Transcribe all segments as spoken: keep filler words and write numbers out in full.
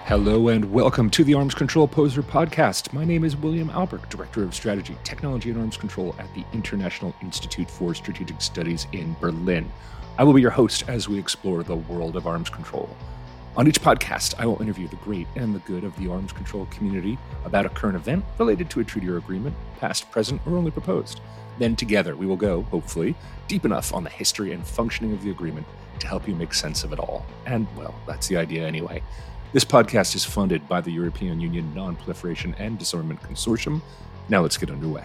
Hello and welcome to the Arms Control Poser podcast. My name is William Albrecht, Director of Strategy, Technology, and Arms Control at the International Institute for Strategic Studies in Berlin. I will be your host as we explore the world of arms control. On each podcast, I will interview the great and the good of the arms control community about a current event related to a treaty or agreement, past, present, or only proposed. Then together we will go, hopefully, deep enough on the history and functioning of the agreement to help you make sense of it all. And, well, that's the idea anyway. This podcast is funded by the European Union Non-Proliferation and Disarmament Consortium. Now let's get underway.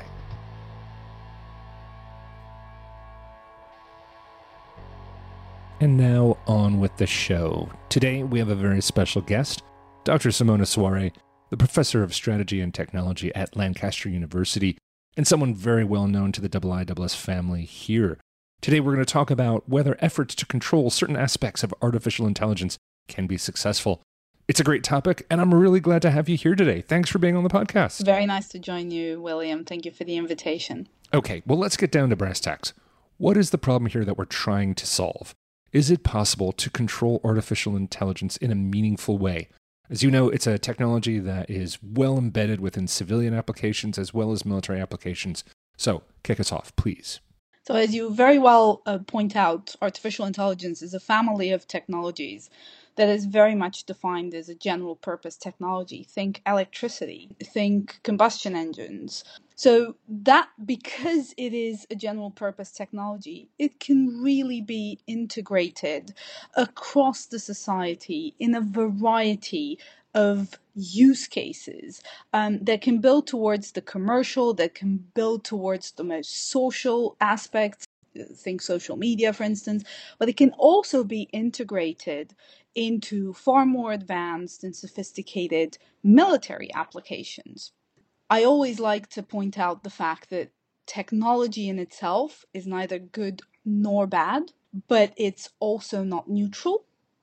And now on with the show. Today we have a very special guest, Doctor Simona Soare, the Professor of Strategy and Technology at Lancaster University, and someone very well known to the I I S S family here. Today we're going to talk about whether efforts to control certain aspects of artificial intelligence can be successful. It's a great topic, and I'm really glad to have you here today. Thanks for being on the podcast. Very nice to join you, William. Thank you for the invitation. Okay, well, let's get down to brass tacks. What is the problem here that we're trying to solve? Is it possible to control artificial intelligence in a meaningful way? As you know, it's a technology that is well embedded within civilian applications as well as military applications. So, kick us off, please. So as you very well uh, point out, artificial intelligence is a family of technologies that is very much defined as a general purpose technology. Think electricity, think combustion engines. So that, because it is a general purpose technology, it can really be integrated across the society in a variety of use cases um, that can build towards the commercial, that can build towards the most social aspects, think social media, for instance, but it can also be integrated into far more advanced and sophisticated military applications. I always like to point out the fact that technology in itself is neither good nor bad, but it's also not neutral.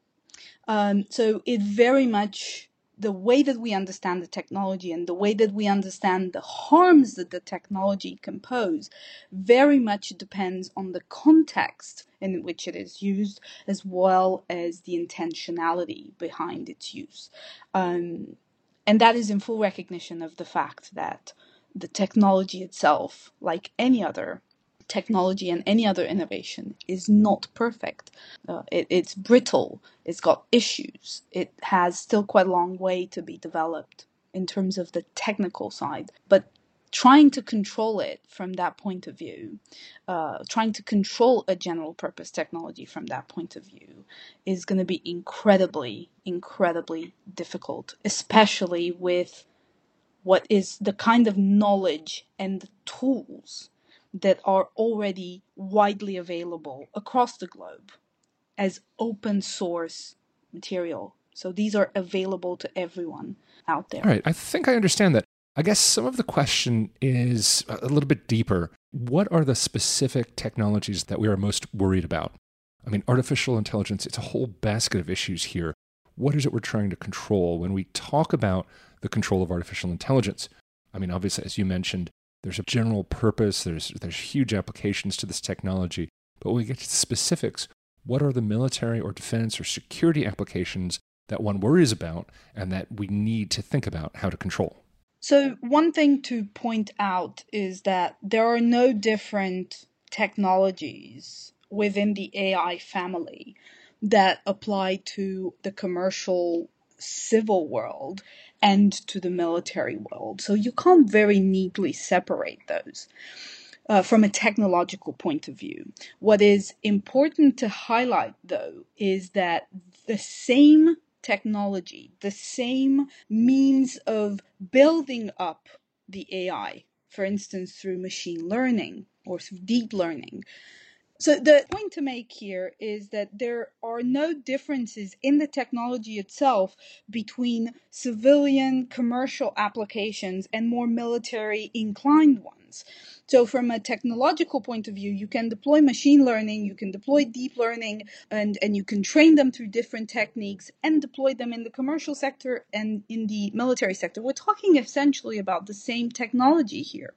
Um, so it very much, the way that we understand the technology and the way that we understand the harms that the technology can pose very much depends on the context in which it is used, as well as the intentionality behind its use. Um, and that is in full recognition of the fact that the technology itself, like any other technology and any other innovation, is not perfect. Uh, it, it's brittle, it's got issues, it has still quite a long way to be developed in terms of the technical side. But trying to control it from that point of view, uh, trying to control a general purpose technology from that point of view is going to be incredibly, incredibly difficult, especially with what is the kind of knowledge and the tools that are already widely available across the globe as open source material. So these are available to everyone out there. All right, I think I understand that. I guess some of the question is a little bit deeper. What are the specific technologies that we are most worried about? I mean, artificial intelligence, it's a whole basket of issues here. What is it we're trying to control when we talk about the control of artificial intelligence? I mean, obviously, as you mentioned, there's a general purpose, there's there's huge applications to this technology, but when we get to the specifics, what are the military or defense or security applications that one worries about and that we need to think about how to control? So one thing to point out is that there are no different technologies within the A I family that apply to the commercial civil world and to the military world. So you can't very neatly separate those uh, from a technological point of view. What is important to highlight, though, is that the same technology, the same means of building up the A I, for instance, through machine learning or through deep learning. So the point to make here is that there are no differences in the technology itself between civilian commercial applications and more military inclined ones. So from a technological point of view, you can deploy machine learning, you can deploy deep learning, and, and you can train them through different techniques and deploy them in the commercial sector and in the military sector. We're talking essentially about the same technology here.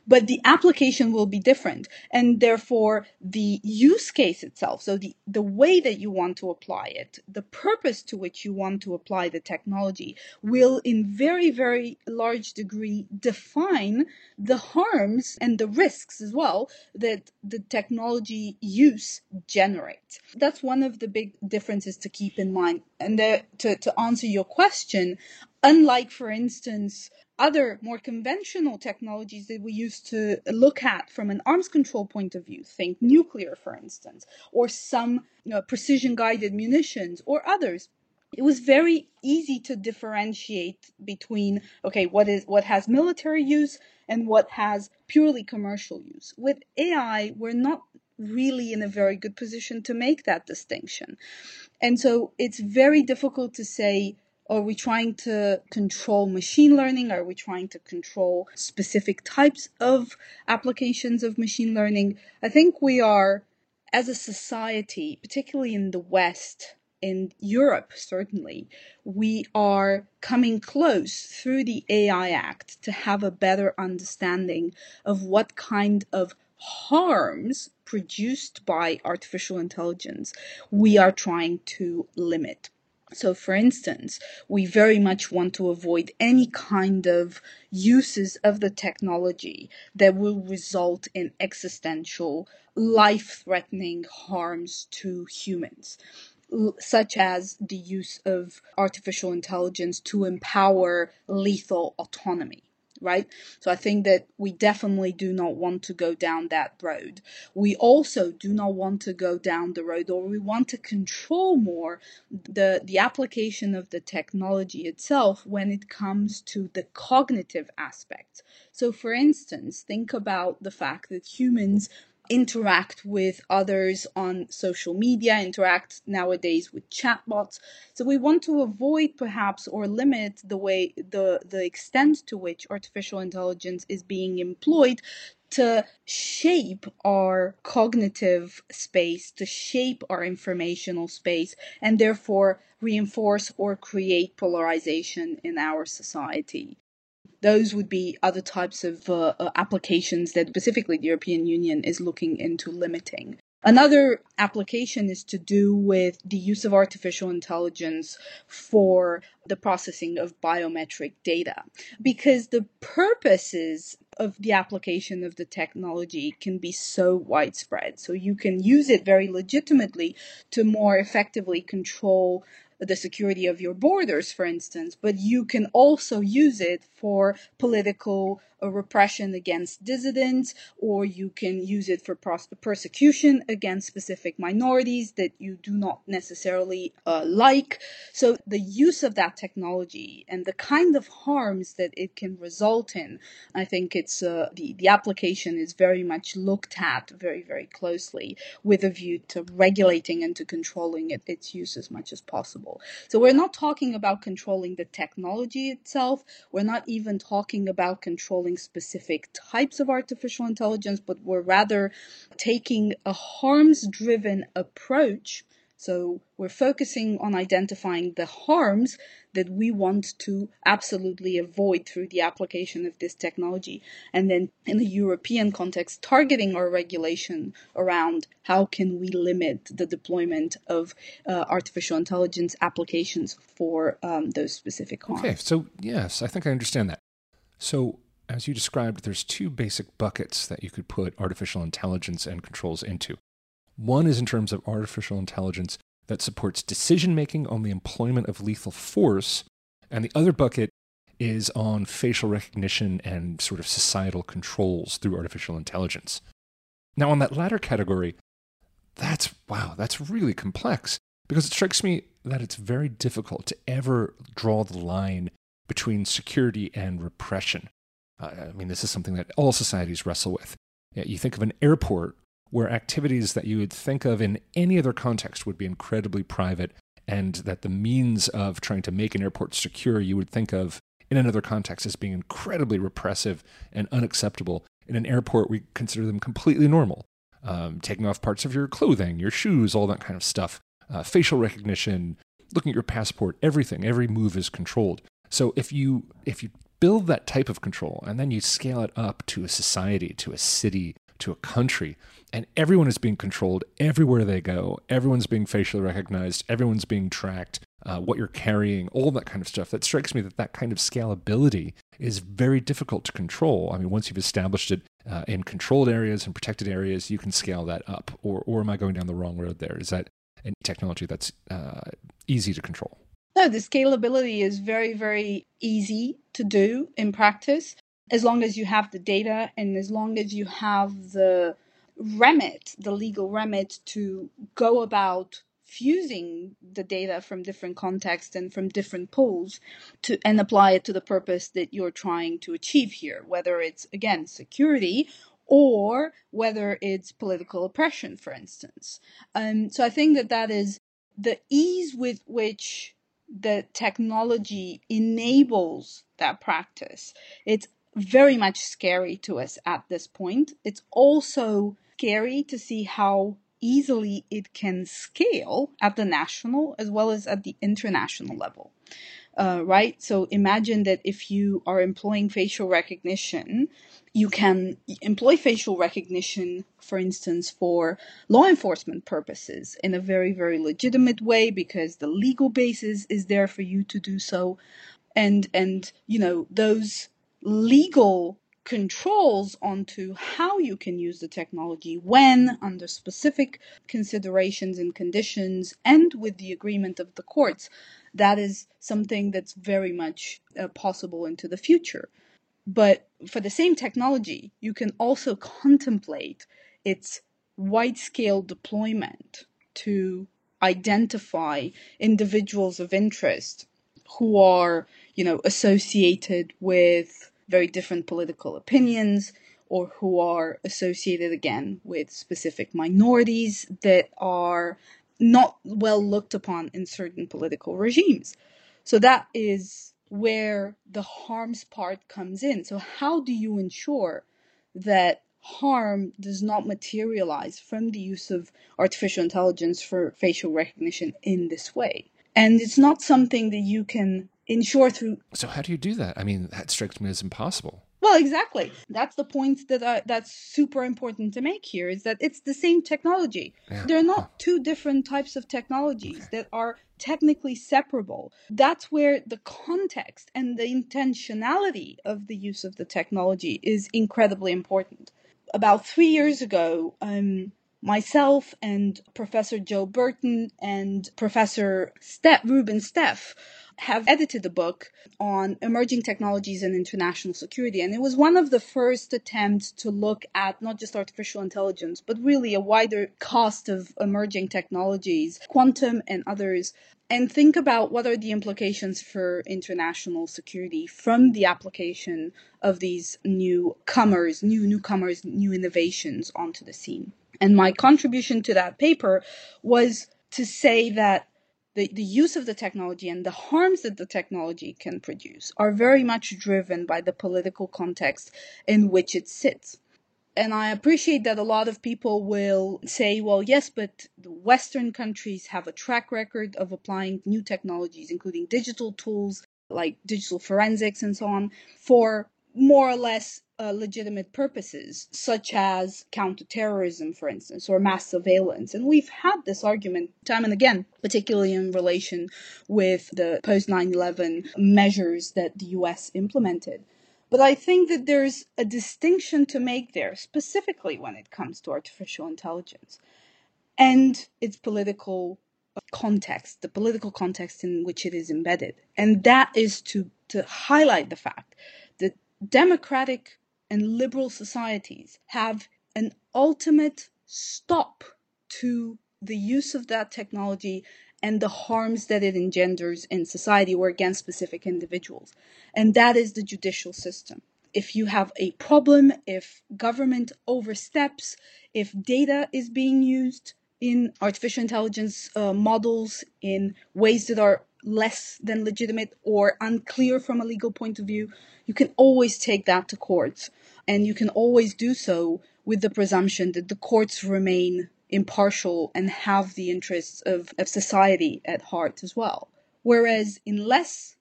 but the application will be different. And therefore, the use case itself, so the, the way that you want to apply it, the purpose to which you want to apply the technology will in very, very large degree define the harms and the risks as well that the technology use generates. That's one of the big differences to keep in mind. And the, to, to answer your question, unlike, for instance, other more conventional technologies that we used to look at from an arms control point of view, think nuclear, for instance, or some you know, precision-guided munitions or others, it was very easy to differentiate between, okay, what is what has military use and what has purely commercial use. With A I, we're not really in a very good position to make that distinction. And so it's very difficult to say, are we trying to control machine learning? Are we trying to control specific types of applications of machine learning? I think we are, as a society, particularly in the West, in Europe certainly, we are coming close through the A I Act to have a better understanding of what kind of harms produced by artificial intelligence we are trying to limit. So, for instance, we very much want to avoid any kind of uses of the technology that will result in existential, life-threatening harms to humans, such as the use of artificial intelligence to empower lethal autonomy. Right? So I think that we definitely do not want to go down that road. We also do not want to go down the road, or we want to control more the, the application of the technology itself when it comes to the cognitive aspects. So for instance, think about the fact that humans interact with others on social media, interact nowadays with chatbots. So we want to avoid perhaps or limit the way, the, the extent to which artificial intelligence is being employed to shape our cognitive space, to shape our informational space, and therefore reinforce or create polarization in our society. Those would be other types of uh, uh, applications that specifically the European Union is looking into limiting. Another application is to do with the use of artificial intelligence for the processing of biometric data, because the purposes of the application of the technology can be so widespread. So you can use it very legitimately to more effectively control the security of your borders, for instance, but you can also use it for political uh, repression against dissidents, or you can use it for pros- persecution against specific minorities that you do not necessarily uh, like. So the use of that technology and the kind of harms that it can result in, I think it's uh, the, the application is very much looked at very, very closely with a view to regulating and to controlling it, its use as much as possible. So we're not talking about controlling the technology itself. We're not even talking about controlling specific types of artificial intelligence, but we're rather taking a harms-driven approach. So we're focusing on identifying the harms that we want to absolutely avoid through the application of this technology. And then in the European context, targeting our regulation around how can we limit the deployment of uh, artificial intelligence applications for um, those specific harms. Okay, so yes, I think I understand that. So as you described, there's two basic buckets that you could put artificial intelligence and controls into. One is in terms of artificial intelligence that supports decision-making on the employment of lethal force, and the other bucket is on facial recognition and sort of societal controls through artificial intelligence. Now, on that latter category, that's, wow, that's really complex, because it strikes me that it's very difficult to ever draw the line between security and repression. Uh, I mean, this is something that all societies wrestle with. You think of an airport where activities that you would think of in any other context would be incredibly private, and that the means of trying to make an airport secure you would think of in another context as being incredibly repressive and unacceptable. In an airport, we consider them completely normal. Um, taking off parts of your clothing, your shoes, all that kind of stuff. Uh, facial recognition, looking at your passport, everything, every move is controlled. So if you if you build that type of control and then you scale it up to a society, to a city, to a country, and everyone is being controlled everywhere they go. Everyone's being facially recognized. Everyone's being tracked. Uh, what you're carrying, all that kind of stuff. That strikes me that that kind of scalability is very difficult to control. I mean, once you've established it uh, in controlled areas and protected areas, you can scale that up. Or, or am I going down the wrong road there? Is that a technology that's uh, easy to control? No, the scalability is very, very easy to do in practice, as long as you have the data and as long as you have the remit, the legal remit to go about fusing the data from different contexts and from different pools to and apply it to the purpose that you're trying to achieve here, whether it's, again, security or whether it's political oppression, for instance. Um, so I think that that is the ease with which the technology enables that practice. It's very much scary to us at this point. It's also scary to see how easily it can scale at the national as well as at the international level. Uh, right? So imagine that if you are employing facial recognition, you can employ facial recognition, for instance, for law enforcement purposes in a very, very legitimate way because the legal basis is there for you to do so. And, and you know, those legal controls onto how you can use the technology when, under specific considerations and conditions, and with the agreement of the courts, that is something that's very much uh, possible into the future. But for the same technology, you can also contemplate its wide-scale deployment to identify individuals of interest who are, you know, associated with very different political opinions, or who are associated, again, with specific minorities that are not well looked upon in certain political regimes. So that is where the harms part comes in. So how do you ensure that harm does not materialize from the use of artificial intelligence for facial recognition in this way? And it's not something that you can ensure through. So how do you do that? I mean, that strikes me as impossible. Well, exactly. That's the point that I, that's super important to make here, is that it's the same technology. Yeah. They're not two different types of technologies okay. that are technically separable. That's where the context and the intentionality of the use of the technology is incredibly important. About three years ago, um, myself and Professor Joe Burton and Professor Ste- Ruben Steff have edited a book on emerging technologies and international security. And it was one of the first attempts to look at not just artificial intelligence, but really a wider cast of emerging technologies, quantum and others, and think about what are the implications for international security from the application of these newcomers, new newcomers, new innovations onto the scene. And my contribution to that paper was to say that The, the use of the technology and the harms that the technology can produce are very much driven by the political context in which it sits. And I appreciate that a lot of people will say, well, yes, but the Western countries have a track record of applying new technologies, including digital tools like digital forensics and so on, for more or less uh, legitimate purposes, such as counterterrorism, for instance, or mass surveillance. And we've had this argument time and again, particularly in relation with the post nine eleven measures that the U S implemented. But I think that there's a distinction to make there, specifically when it comes to artificial intelligence and its political context, the political context in which it is embedded. And that is to, to highlight the fact that democratic and liberal societies have an ultimate stop to the use of that technology and the harms that it engenders in society or against specific individuals. And that is the judicial system. If you have a problem, if government oversteps, if data is being used in artificial intelligence uh, models in ways that are less than legitimate or unclear from a legal point of view, you can always take that to courts. And you can always do so with the presumption that the courts remain impartial and have the interests of, of society at heart as well. Whereas in less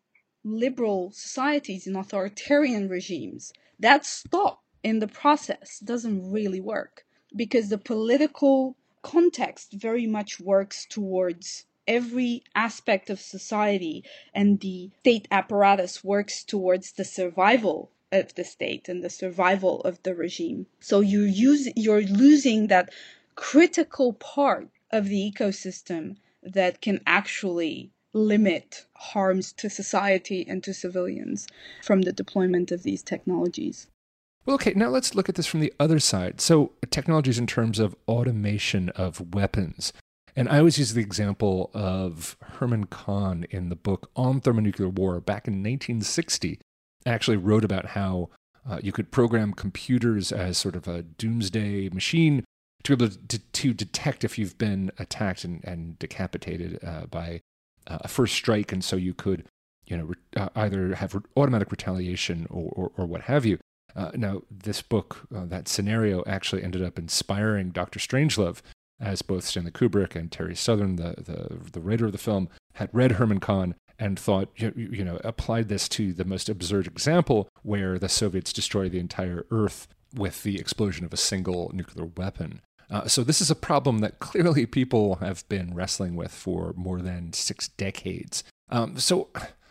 liberal societies, in authoritarian regimes, that stop in the process doesn't really work, because the political context very much works towards every aspect of society, and the state apparatus works towards the survival of the state and the survival of the regime. So you're use, you're losing that critical part of the ecosystem that can actually limit harms to society and to civilians from the deployment of these technologies. Well, okay, now let's look at this from the other side. So technologies in terms of automation of weapons. And I always use the example of Herman Kahn in the book On Thermonuclear War back in nineteen sixty. Actually wrote about how uh, you could program computers as sort of a doomsday machine to be able to, to detect if you've been attacked and, and decapitated uh, by uh, a first strike, and so you could, you know, re- uh, either have re- automatic retaliation or, or, or what have you. Uh, now, this book, uh, that scenario, actually ended up inspiring Doctor Strangelove, as both Stanley Kubrick and Terry Southern, the the, the writer of the film, had read Herman Kahn and thought, you, you know, applied this to the most absurd example where the Soviets destroy the entire Earth with the explosion of a single nuclear weapon. Uh, so this is a problem that clearly people have been wrestling with for more than six decades. Um, so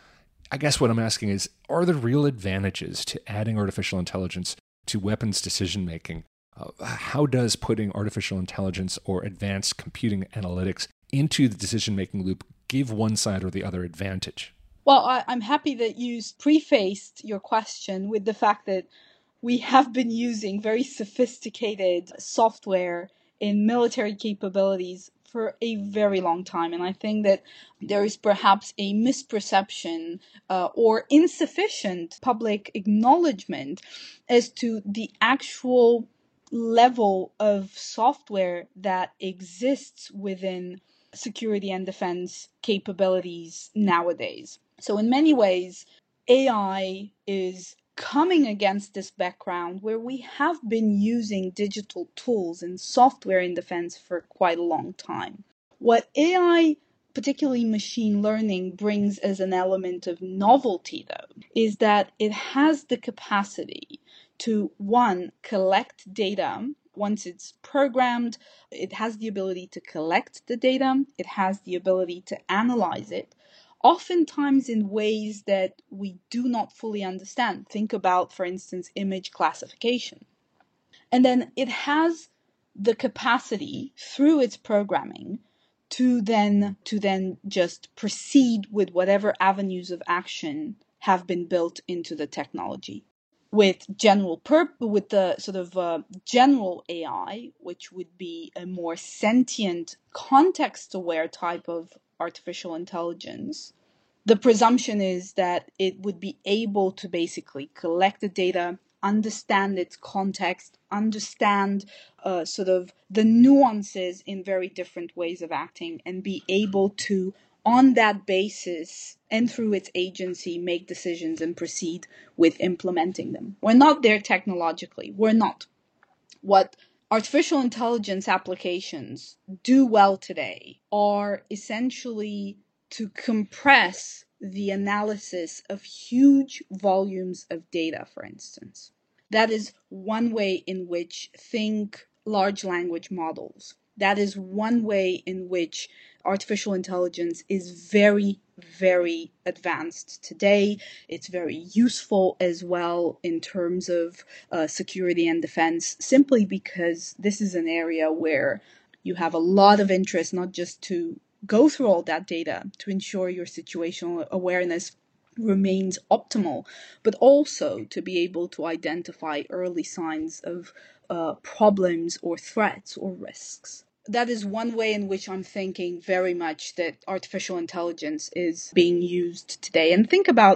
I guess what I'm asking is, are there real advantages to adding artificial intelligence to weapons decision-making? Uh, how does putting artificial intelligence or advanced computing analytics into the decision-making loop give one side or the other advantage? Well, I, I'm happy that you prefaced your question with the fact that we have been using very sophisticated software in military capabilities for a very long time. And I think that there is perhaps a misperception uh, or insufficient public acknowledgement as to the actual level of software that exists within security and defense capabilities nowadays. So in many ways, A I is coming against this background where we have been using digital tools and software in defense for quite a long time. What A I, particularly machine learning, brings as an element of novelty, though, is that it has the capacity to, one, collect data. Once it's programmed, it has the ability to collect the data, it has the ability to analyze it, oftentimes in ways that we do not fully understand. Think about, for instance, image classification. And then it has the capacity, through its programming, to then to then just proceed with whatever avenues of action have been built into the technology. With general purp- with the sort of uh, general A I, which would be a more sentient, context-aware type of artificial intelligence, the presumption is that it would be able to basically collect the data, understand its context, understand uh, sort of the nuances in very different ways of acting, and be able to, on that basis and through its agency, make decisions and proceed with implementing them. We're not there technologically. We're not. What artificial intelligence applications do well today are essentially to compress the analysis of huge volumes of data, for instance. That is one way in which think large language models. That is one way in which artificial intelligence is very, very advanced today. It's very useful as well in terms of uh, security and defense, simply because this is an area where you have a lot of interest, not just to go through all that data to ensure your situational awareness remains optimal, but also to be able to identify early signs of uh, problems or threats or risks. That is one way in which I'm thinking very much that artificial intelligence is being used today. And think about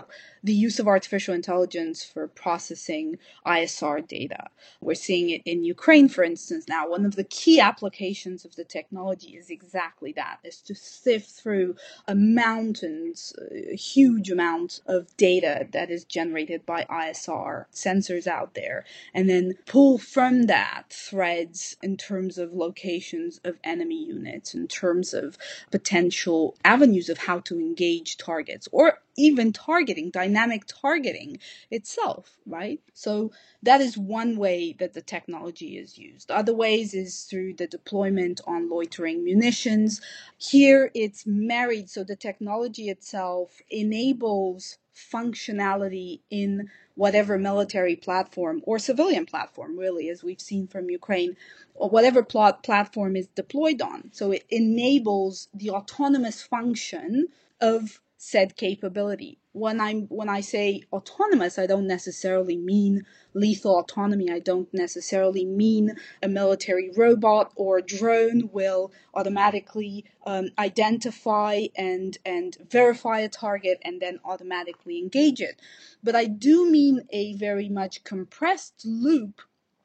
the use of artificial intelligence for processing I S R data. We're seeing it in Ukraine, for instance, now. One of the key applications of the technology is exactly that, is to sift through a mountains, a huge amount of data that is generated by I S R sensors out there, and then pull from that threads in terms of locations of enemy units, in terms of potential avenues of how to engage targets, or even targeting, dynamic targeting itself, right? So that is one way that the technology is used. Other ways is through the deployment on loitering munitions. Here it's married, so the technology itself enables functionality in whatever military platform or civilian platform, really, as we've seen from Ukraine, or whatever plot platform is deployed on. So it enables the autonomous function of said capability. When I'm when I say autonomous, I don't necessarily mean lethal autonomy. I don't necessarily mean a military robot or drone will automatically um, identify and and verify a target and then automatically engage it. But I do mean a very much compressed loop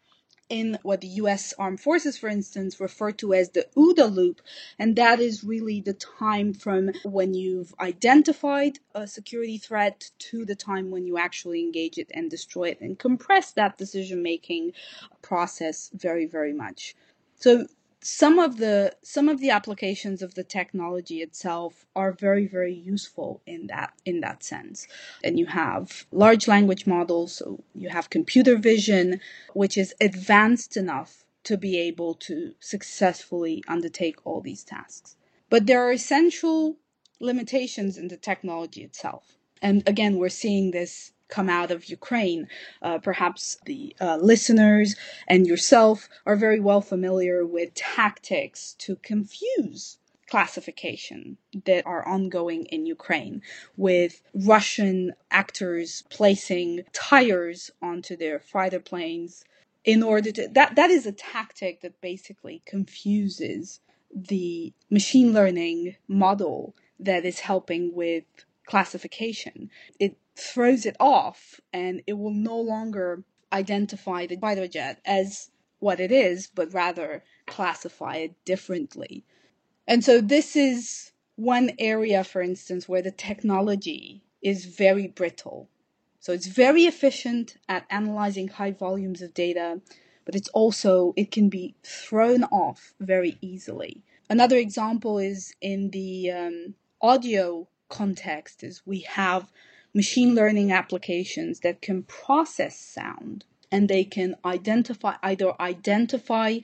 in what the U S Armed Forces, for instance, refer to as the OODA loop. And that is really the time from when you've identified a security threat to the time when you actually engage it and destroy it, and compress that decision-making process very, very much. So some of the some of the applications of the technology itself are very, very useful in that in that sense. And you have large language models, so you have computer vision, which is advanced enough to be able to successfully undertake all these tasks. But there are essential limitations in the technology itself. And again, we're seeing this come out of Ukraine. Uh, perhaps the uh, listeners and yourself are very well familiar with tactics to confuse classification that are ongoing in Ukraine, with Russian actors placing tires onto their fighter planes in order to, that, that is a tactic that basically confuses the machine learning model that is helping with classification. It throws it off, and it will no longer identify the fighter jet as what it is, but rather classify it differently. And so this is one area, for instance, where the technology is very brittle. So it's very efficient at analyzing high volumes of data, but it's also, it can be thrown off very easily. Another example is in the um, audio context, is we have machine learning applications that can process sound, and they can identify, either identify,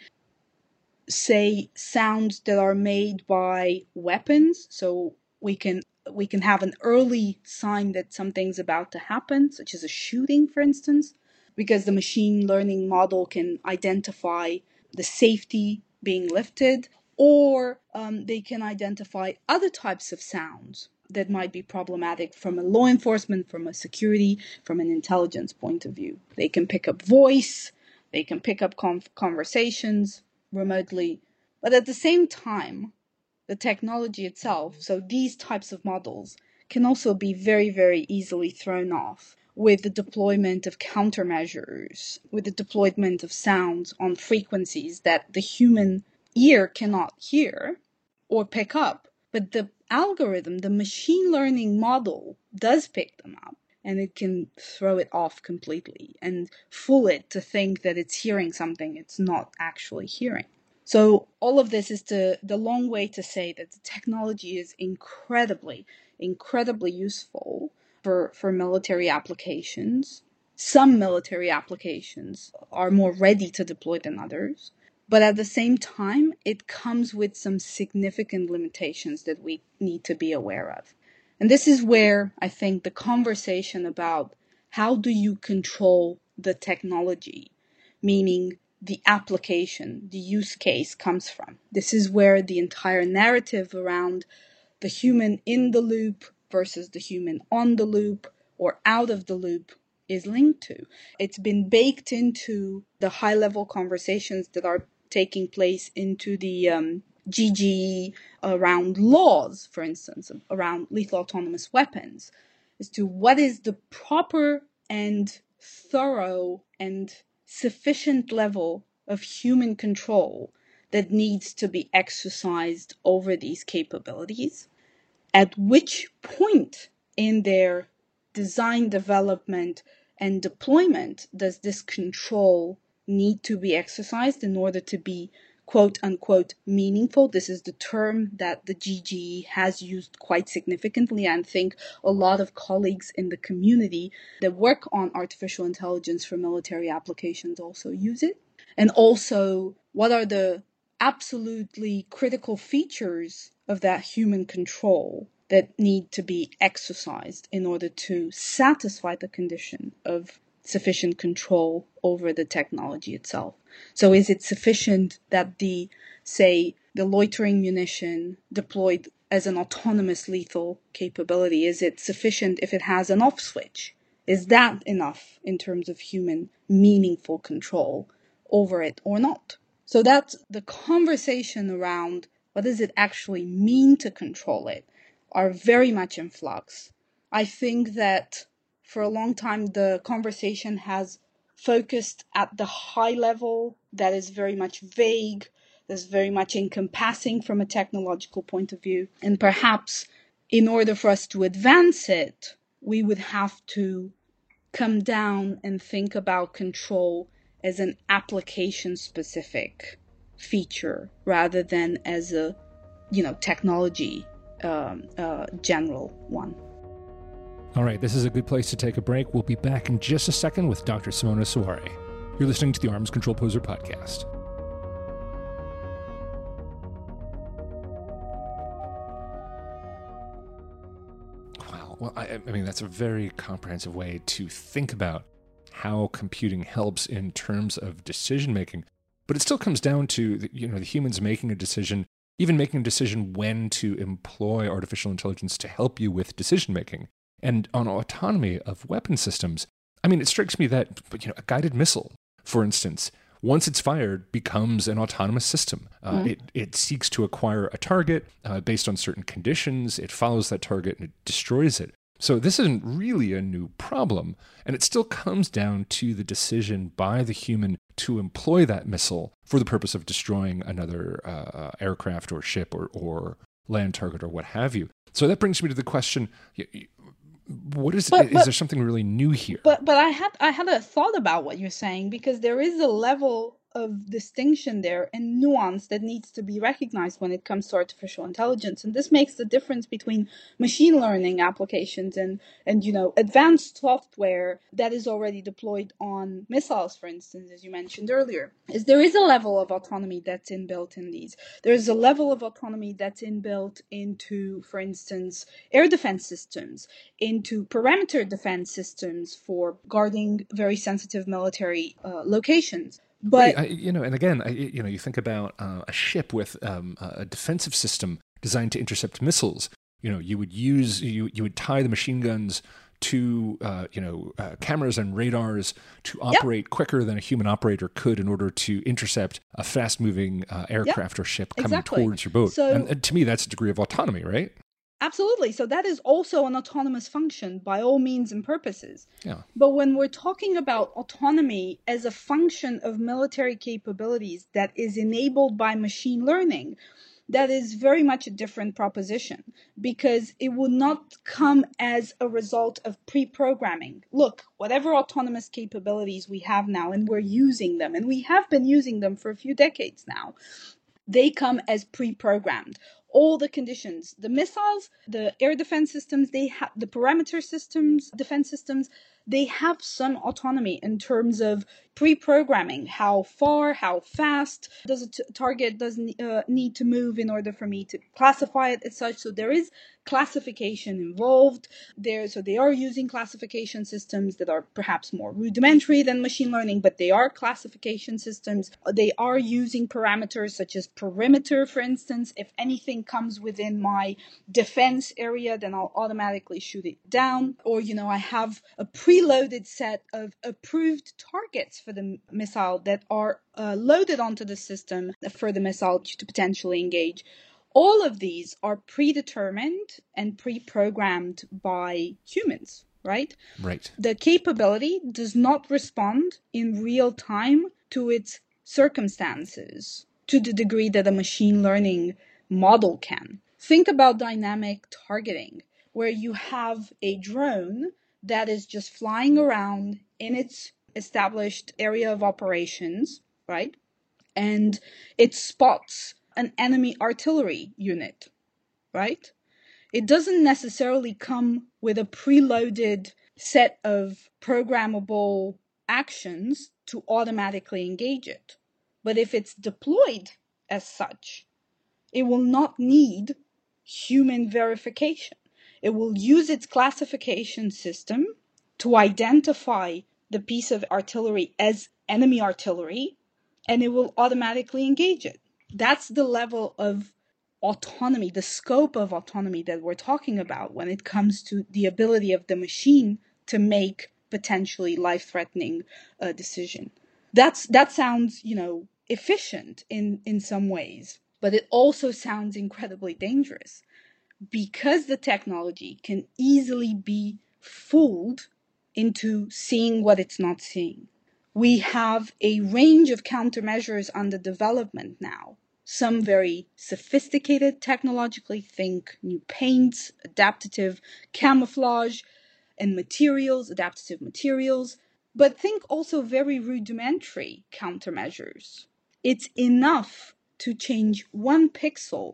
say, sounds that are made by weapons. So we can we can have an early sign that something's about to happen, such as a shooting, for instance, because the machine learning model can identify the safety being lifted, or um, they can identify other types of sounds that might be problematic from a law enforcement, from a security, from an intelligence point of view. They can pick up voice, they can pick up conf- conversations remotely, but at the same time, the technology itself, so these types of models, can also be very, very easily thrown off with the deployment of countermeasures, with the deployment of sounds on frequencies that the human ear cannot hear or pick up. But the algorithm, the machine learning model, does pick them up, and it can throw it off completely and fool it to think that it's hearing something it's not actually hearing. So all of this is to, the long way to say that the technology is incredibly, incredibly useful for, for military applications. Some military applications are more ready to deploy than others. But at the same time, it comes with some significant limitations that we need to be aware of. And this is where I think the conversation about how do you control the technology, meaning the application, the use case, comes from. This is where the entire narrative around the human in the loop versus the human on the loop or out of the loop is linked to. It's been baked into the high-level conversations that are taking place into the um, G G E around laws, for instance, around lethal autonomous weapons. as to what is the proper and thorough and sufficient level of human control that needs to be exercised over these capabilities, at which point in their design, development, and deployment does this control need to be exercised in order to be quote unquote meaningful. This is the term that the G G E has used quite significantly, and I think a lot of colleagues in the community that work on artificial intelligence for military applications also use it. And also, what are the absolutely critical features of that human control that need to be exercised in order to satisfy the condition of sufficient control over the technology itself. So is it sufficient that the, say, the loitering munition deployed as an autonomous lethal capability, is it sufficient if it has an off switch? Is that enough in terms of human meaningful control over it or not? So that's the conversation around what does it actually mean to control it are very much in flux. I think that for a long time, the conversation has focused at the high level that is very much vague, that's very much encompassing from a technological point of view. And perhaps in order for us to advance it, we would have to come down and think about control as an application-specific feature rather than as a, you know, technology um, uh, general one. All right, this is a good place to take a break. We'll be back in just a second with Doctor Simona Souare. You're listening to the Arms Control Poser podcast. Wow. Well, I, I mean, that's a very comprehensive way to think about how computing helps in terms of decision making. But it still comes down to the, you know, the humans making a decision, even making a decision when to employ artificial intelligence to help you with decision making. And on autonomy of weapon systems, I mean, it strikes me that, you know, a guided missile, for instance, once it's fired, becomes an autonomous system. Uh, mm-hmm. it, it seeks to acquire a target uh, based on certain conditions. It follows that target and it destroys it. So this isn't really a new problem. And it still comes down to the decision by the human to employ that missile for the purpose of destroying another uh, aircraft or ship or, or land target or what have you. So that brings me to the question, what is, but, is but, there something really new here? But but I had I had a thought about what you're saying, because there is a level of distinction there and nuance that needs to be recognized when it comes to artificial intelligence. And this makes the difference between machine learning applications and, and you know, advanced software that is already deployed on missiles, for instance, as you mentioned earlier, is there is a level of autonomy that's inbuilt in these. There's a level of autonomy that's inbuilt into, for instance, air defense systems, into perimeter defense systems for guarding very sensitive military uh, locations. But right, I, you know, and again, I, you know, you think about uh, a ship with um, a defensive system designed to intercept missiles. You know, you would use you you would tie the machine guns to uh, you know uh, cameras and radars to operate yep. quicker than a human operator could in order to intercept a fast-moving uh, aircraft yep. or ship coming exactly. towards your boat. So, and, and to me, that's a degree of autonomy, right? Absolutely. So that is also an autonomous function by all means and purposes. Yeah. But when we're talking about autonomy as a function of military capabilities that is enabled by machine learning, that is very much a different proposition, because it will not come as a result of pre-programming. Look, whatever autonomous capabilities we have now, and we're using them, and we have been using them for a few decades now, they come as pre-programmed. All the conditions, the missiles, the air defense systems, they have the perimeter systems, defense systems, they have some autonomy in terms of pre-programming. How far, how fast does a t- target does uh, need to move in order for me to classify it as such. So there is classification involved there. So they are using classification systems that are perhaps more rudimentary than machine learning, but they are classification systems. They are using parameters such as perimeter, for instance. If anything comes within my defense area, then I'll automatically shoot it down. Or, you know, I have a preloaded set of approved targets for the missile that are uh, loaded onto the system for the missile to potentially engage. All of these are predetermined and pre-programmed by humans, right? Right. The capability does not respond in real time to its circumstances to the degree that a machine learning model can. Think about dynamic targeting, where you have a drone that is just flying around in its established area of operations, right? And it spots an enemy artillery unit, right? It doesn't necessarily come with a preloaded set of programmable actions to automatically engage it. But if it's deployed as such, it will not need human verification. It will use its classification system to identify the piece of artillery as enemy artillery, and it will automatically engage it. That's the level of autonomy, the scope of autonomy that we're talking about when it comes to the ability of the machine to make potentially life-threatening uh, decision. That's that sounds, you know, efficient in in some ways, but it also sounds incredibly dangerous because the technology can easily be fooled into seeing what it's not seeing. We have a range of countermeasures under development now. Some very sophisticated technologically, think new paints, adaptive camouflage, and materials, adaptive materials, but think also very rudimentary countermeasures. It's enough to change one pixel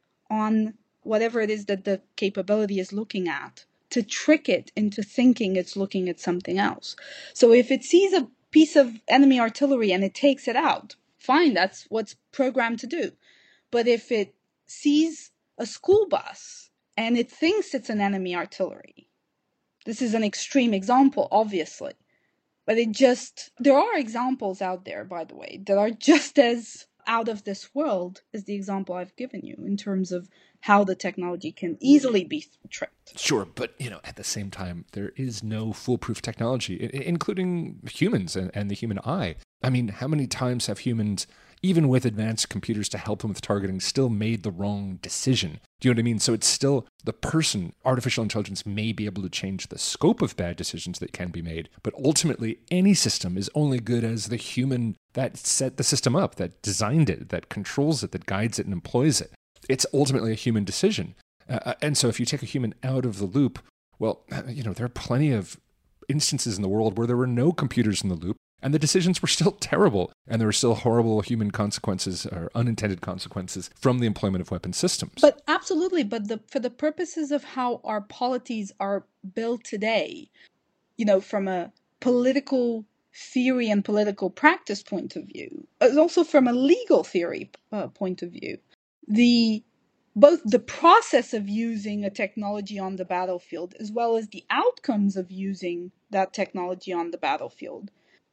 on whatever it is that the capability is looking at to trick it into thinking it's looking at something else. So if it sees a piece of enemy artillery and it takes it out, fine, that's what's programmed to do. But if it sees a school bus and it thinks it's an enemy artillery, this is an extreme example, obviously, but it just, there are examples out there, by the way, that are just as out of this world as the example I've given you in terms of how the technology can easily be tricked. Sure, but you know, at the same time, there is no foolproof technology, including humans and, and the human eye. I mean, how many times have humans, even with advanced computers to help them with targeting, still made the wrong decision? Do you know what I mean? So it's still the person. Artificial intelligence may be able to change the scope of bad decisions that can be made, but ultimately any system is only good as the human that set the system up, that designed it, that controls it, that guides it and employs it. It's ultimately a human decision. Uh, and so if you take a human out of the loop, well, you know, there are plenty of instances in the world where there were no computers in the loop, and the decisions were still terrible, and there were still horrible human consequences or unintended consequences from the employment of weapon systems. But absolutely, but the, for the purposes of how our polities are built today, you know, from a political theory and political practice point of view, as also from a legal theory uh, point of view, the both the process of using a technology on the battlefield as well as the outcomes of using that technology on the battlefield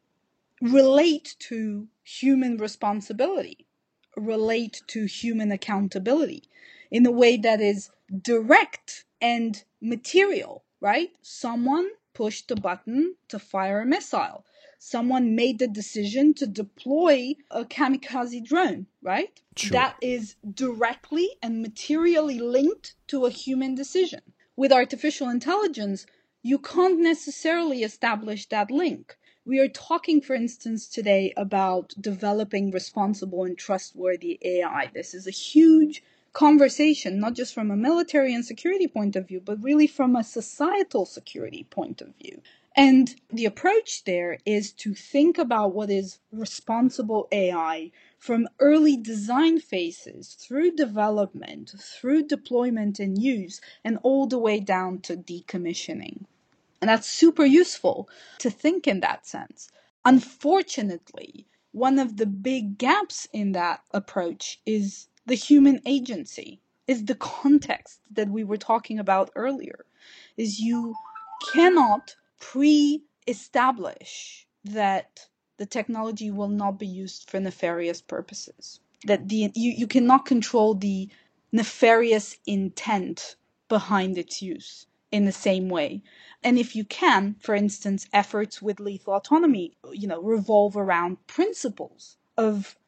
relate to human responsibility, relate to human accountability in a way that is direct and material, right? Someone pushed the button to fire a missile. Someone made the decision to deploy a kamikaze drone, right? Sure. That is directly and materially linked to a human decision. With artificial intelligence, you can't necessarily establish that link. We are talking, for instance, today about developing responsible and trustworthy A I. This is a huge conversation, not just from a military and security point of view, but really from a societal security point of view. And the approach there is to think about what is responsible A I from early design phases, through development, through deployment and use, and all the way down to decommissioning. And that's super useful to think in that sense. Unfortunately, one of the big gaps in that approach is the human agency, is the context that we were talking about earlier, is you cannot pre-establish that the technology will not be used for nefarious purposes, that the you, you cannot control the nefarious intent behind its use in the same way. And if you can, for instance, efforts with lethal autonomy, you know, revolve around principles of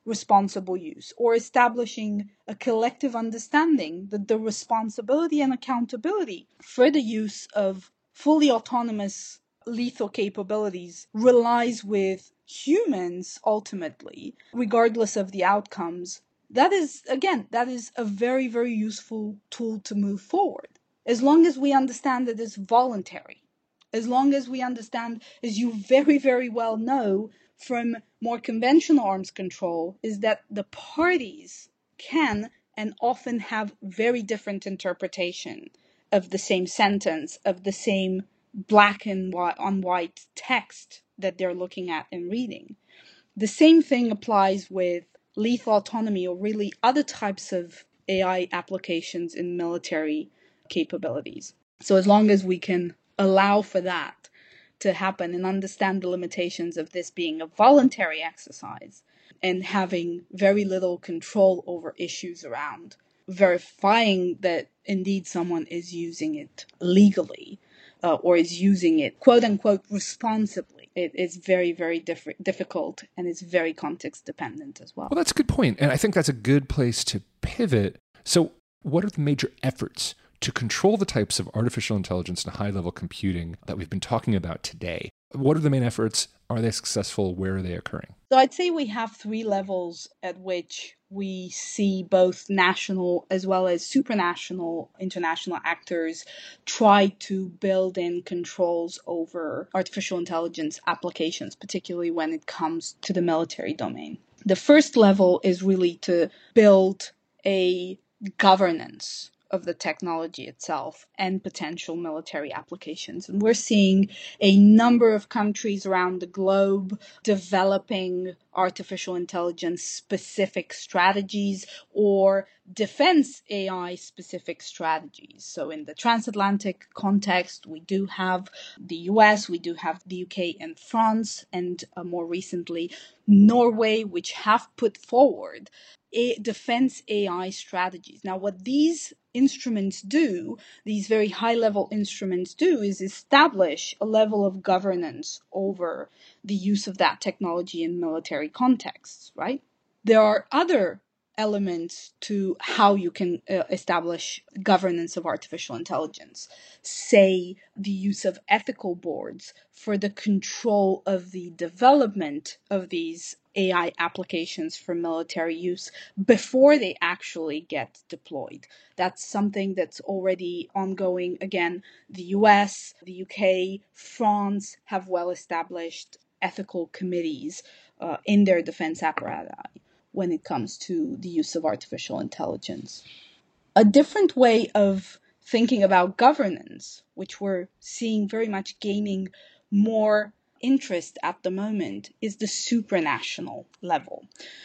responsible use, or establishing a collective understanding that the responsibility and accountability for the use of fully autonomous lethal capabilities relies with humans ultimately, regardless of the outcomes. That is, again, that is a very, very useful tool to move forward. As long as we understand that it's voluntary, as long as we understand, as you very, very well know from more conventional arms control, is that the parties can and often have very different interpretation of the same sentence, of the same black and white on white text that they're looking at and reading. The same thing applies with lethal autonomy, or really other types of A I applications in military capabilities. So as long as we can allow for that to happen and understand the limitations of this being a voluntary exercise and having very little control over issues around verifying that indeed someone is using it legally, uh, or is using it quote unquote responsibly, it is very, very diff- difficult and it's very context dependent as well. Well, that's a good point. And I think that's a good place to pivot. So what are the major efforts to control the types of artificial intelligence and high-level computing that we've been talking about today? What are the main efforts? Are they successful? Where are they occurring? So I'd say we have three levels at which we see both national as well as supranational international actors try to build in controls over artificial intelligence applications, particularly when it comes to the military domain. The first level is really to build a governance of the technology itself and potential military applications. And we're seeing a number of countries around the globe developing artificial intelligence specific strategies or defense A I specific strategies. So in the transatlantic context, we do have the U S, we do have the U K and France, and uh, more recently Norway, which have put forward a defense A I strategies. Now, what these instruments do, these very high-level instruments do, is establish a level of governance over the use of that technology in military contexts, right? There are other elements to how you can uh, establish governance of artificial intelligence. Say, the use of ethical boards for the control of the development of these A I applications for military use before they actually get deployed. That's something that's already ongoing. Again, the U S, the U K, France have well-established ethical committees uh, in their defense apparatus when it comes to the use of artificial intelligence. A different way of thinking about governance, which we're seeing very much gaining more interest at the moment, is the supranational level.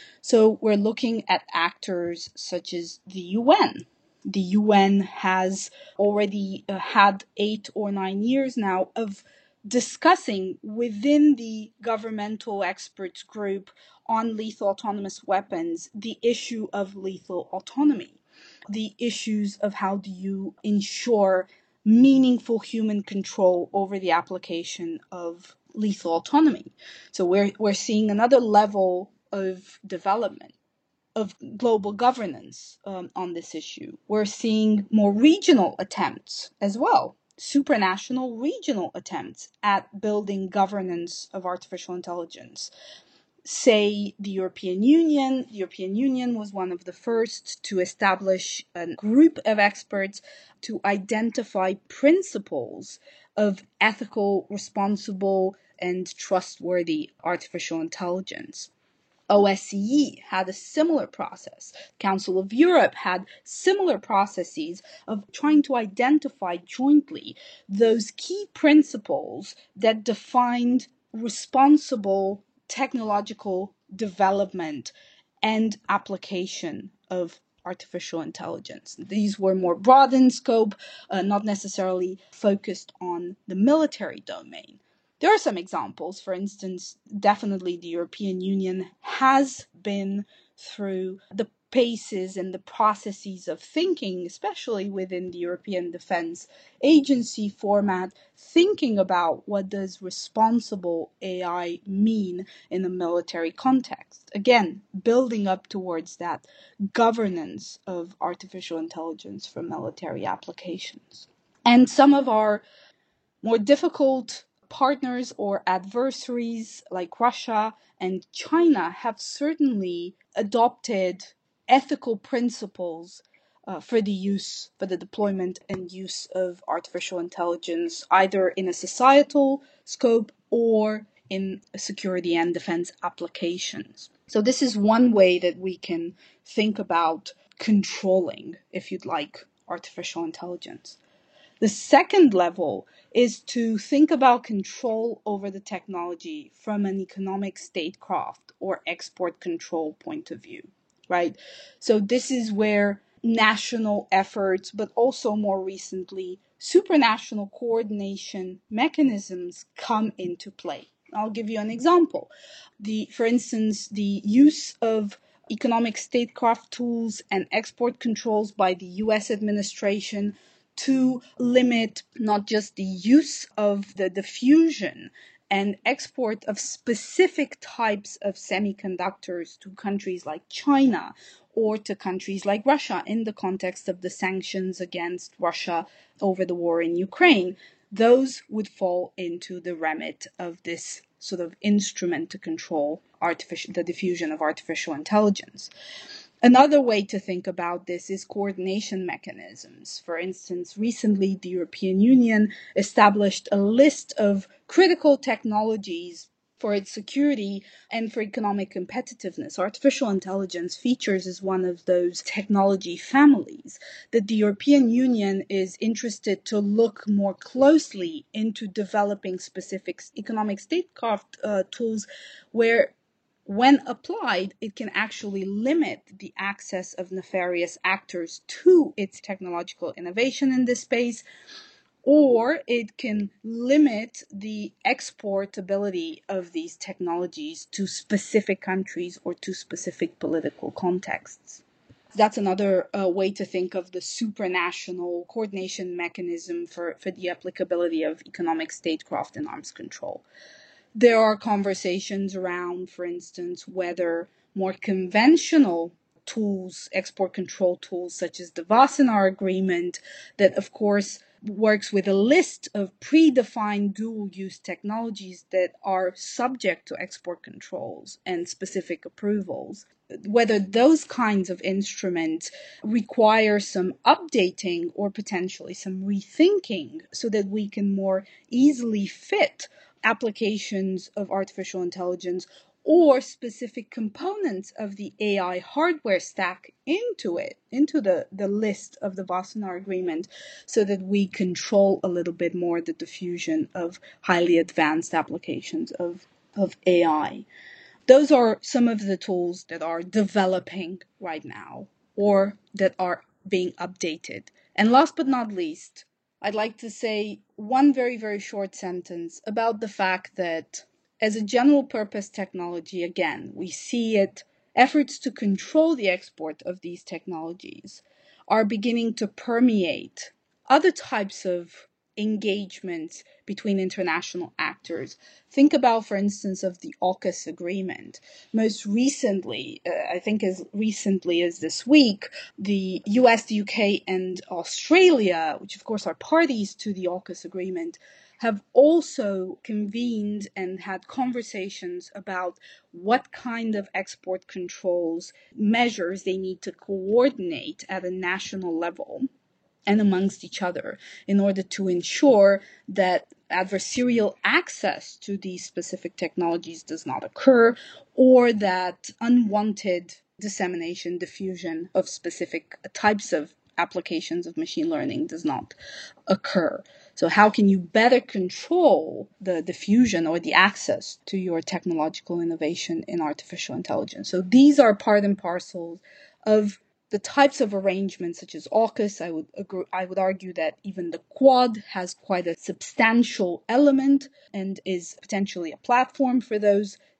So we're looking at actors such as the U N. The U N has already uh, had eight or nine years now of discussing within the governmental experts group on lethal autonomous weapons the issue of lethal autonomy, the issues of how do you ensure meaningful human control over the application of lethal autonomy. So we're we're seeing another level of development of global governance um, on this issue. We're seeing more regional attempts as well, supranational regional attempts at building governance of artificial intelligence. Say the European Union. The European Union was one of the first to establish a group of experts to identify principles of ethical, responsible, and trustworthy artificial intelligence. O S C E had a similar process. Council of Europe had similar processes of trying to identify jointly those key principles that defined responsible technological development and application of artificial intelligence. These were more broad in scope, uh, not necessarily focused on the military domain. There are some examples. For instance, definitely the European Union has been through the spaces and the processes of thinking, especially within the European Defence Agency format, thinking about what does responsible A I mean in a military context. Again, building up towards that governance of artificial intelligence for military applications. And some of our more difficult partners or adversaries like Russia and China have certainly adopted ethical principles uh, for the use, for the deployment and use of artificial intelligence, either in a societal scope or in security and defense applications. So this is one way that we can think about controlling, if you'd like, artificial intelligence. The second level is to think about control over the technology from an economic statecraft or export control point of view, right? So this is where national efforts, but also more recently, supranational coordination mechanisms come into play. I'll give you an example. The, for instance, the use of economic statecraft tools and export controls by the U S administration to limit not just the use of the diffusion and export of specific types of semiconductors to countries like China or to countries like Russia in the context of the sanctions against Russia over the war in Ukraine. Those would fall into the remit of this sort of instrument to control artificial, the diffusion of artificial intelligence. Another way to think about this is coordination mechanisms. For instance, recently the European Union established a list of critical technologies for its security and for economic competitiveness. Artificial intelligence features as one of those technology families that the European Union is interested to look more closely into developing specific economic statecraft uh, tools where, when applied, it can actually limit the access of nefarious actors to its technological innovation in this space, or it can limit the exportability of these technologies to specific countries or to specific political contexts. That's another uh, way to think of the supranational coordination mechanism for, for the applicability of economic statecraft and arms control. There are conversations around, for instance, whether more conventional tools, export control tools, such as the Wassenaar Agreement, that of course works with a list of predefined dual-use technologies that are subject to export controls and specific approvals, whether those kinds of instruments require some updating or potentially some rethinking so that we can more easily fit applications of artificial intelligence or specific components of the A I hardware stack into it, into the, the list of the Wassenaar Agreement, so that we control a little bit more the diffusion of highly advanced applications of, of A I. Those are some of the tools that are developing right now or that are being updated. And last but not least, I'd like to say one very, very short sentence about the fact that as a general purpose technology, again, we see it, efforts to control the export of these technologies are beginning to permeate other types of engagements between international actors. Think about, for instance, of the AUKUS agreement. Most recently, uh, I think as recently as this week, the U S, the U K, and Australia, which of course are parties to the AUKUS agreement, have also convened and had conversations about what kind of export controls measures they need to coordinate at a national level and amongst each other in order to ensure that adversarial access to these specific technologies does not occur, or that unwanted dissemination, diffusion of specific types of applications of machine learning does not occur. So how can you better control the diffusion or the access to your technological innovation in artificial intelligence? So these are part and parcel of the types of arrangements such as AUKUS. I would agree, I would argue that even the Quad has quite a substantial element and is potentially a platform for those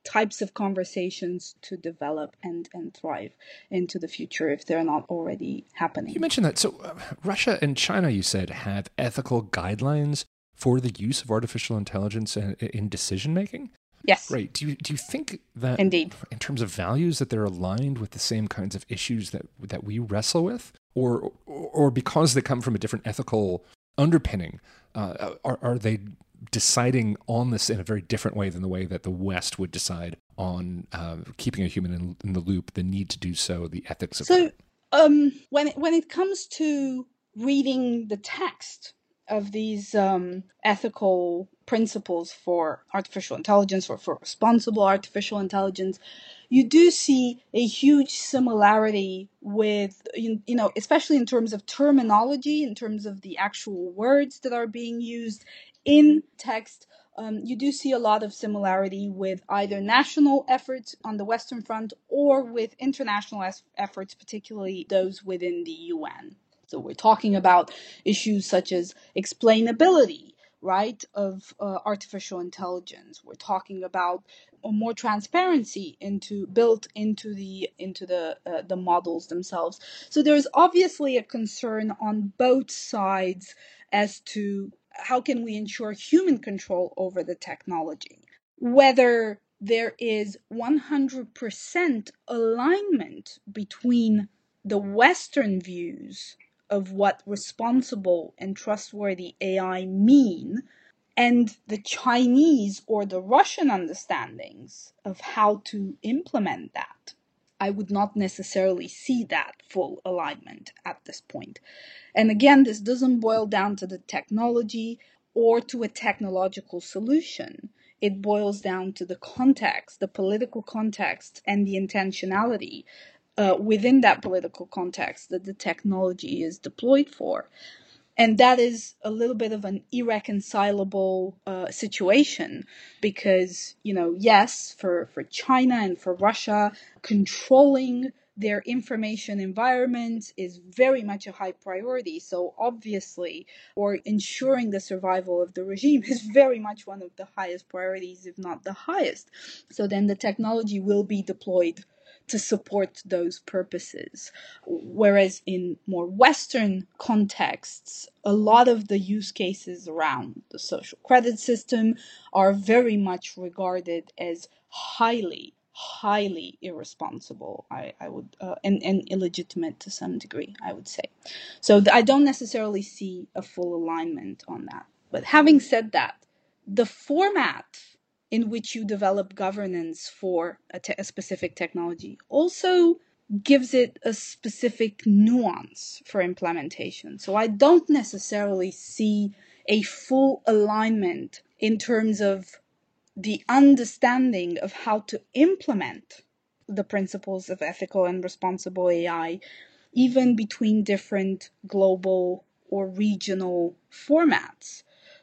types of conversations to develop and, and thrive into the future if they're not already happening. You mentioned that. So uh, Russia and China, you said, have ethical guidelines for the use of artificial intelligence in, in decision-making? Yes. Right. Do you do you think that, indeed, in terms of values, that they're aligned with the same kinds of issues that that we wrestle with, or or, or because they come from a different ethical underpinning, uh, are are they deciding on this in a very different way than the way that the West would decide on uh, keeping a human in, in the loop, the need to do so, the ethics of so, that? So, um, when it, when it comes to reading the text of these um, ethical principles for artificial intelligence or for responsible artificial intelligence, you do see a huge similarity with, you know, especially in terms of terminology, in terms of the actual words that are being used in text. Um, you do see a lot of similarity with either national efforts on the Western Front or with international es- efforts, particularly those within the U N. So we're talking about issues such as explainability, right, of uh, artificial intelligence. We're talking about more transparency into built into the into the uh, the models themselves. So there's obviously a concern on both sides as to how can we ensure human control over the technology. Whether there is one hundred percent alignment between the Western views of what responsible and trustworthy A I mean and the Chinese or the Russian understandings of how to implement that, I would not necessarily see that full alignment at this point. And again, this doesn't boil down to the technology or to a technological solution. It boils down to the context, the political context, and the intentionality uh, within that political context that the technology is deployed for. And that is a little bit of an irreconcilable uh, situation because, you know, yes, for, for China and for Russia, controlling their information environment is very much a high priority. So obviously, or ensuring the survival of the regime is very much one of the highest priorities, if not the highest. So then the technology will be deployed to support those purposes. Whereas in more Western contexts, a lot of the use cases around the social credit system are very much regarded as highly, highly irresponsible, I, I would, uh, and, and illegitimate to some degree, I would say. So th- I don't necessarily see a full alignment on that. But having said that, the format in which you develop governance for a, te- a specific technology also gives it a specific nuance for implementation. So I don't necessarily see a full alignment in terms of the understanding of how to implement the principles of ethical and responsible A I, even between different global or regional formats.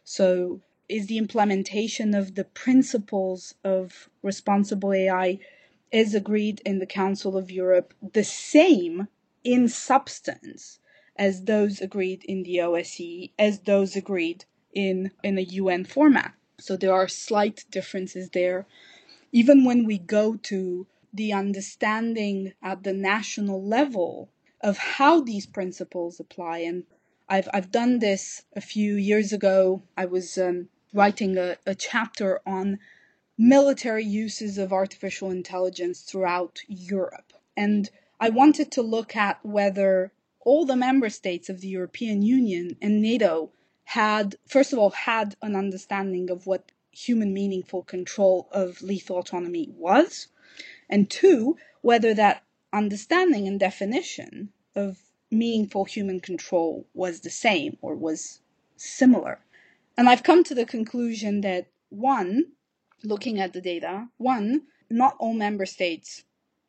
So is the implementation of the principles of responsible A I as agreed in the Council of Europe the same in substance as those agreed in the O S C E, as those agreed in, in a U N format? So there are slight differences there. Even when we go to the understanding at the national level of how these principles apply, and I've I've done this a few years ago. I was um, writing a, a chapter on military uses of artificial intelligence throughout Europe. And I wanted to look at whether all the member states of the European Union and NATO had, first of all, had an understanding of what human meaningful control of lethal autonomy was, and two, whether that understanding and definition of meaningful human control was the same or was similar. And I've come to the conclusion that, one, looking at the data, one, not all member states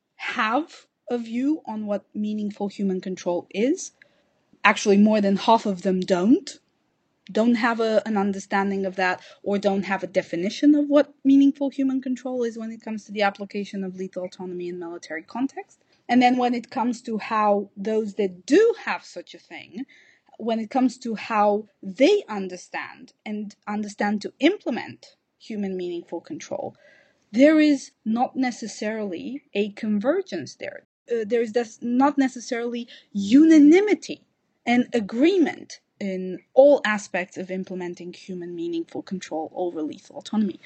have a view on what meaningful human control is. Actually, more than half of them don't. Don't have a, an understanding of that, or don't have a definition of what meaningful human control is when it comes to the application of lethal autonomy in military context. And then when it comes to how those that do have such a thing, when it comes to how they understand and understand to implement human meaningful control, there is not necessarily a convergence there. Uh, there is not necessarily unanimity and agreement in all aspects of implementing human meaningful control over lethal autonomy.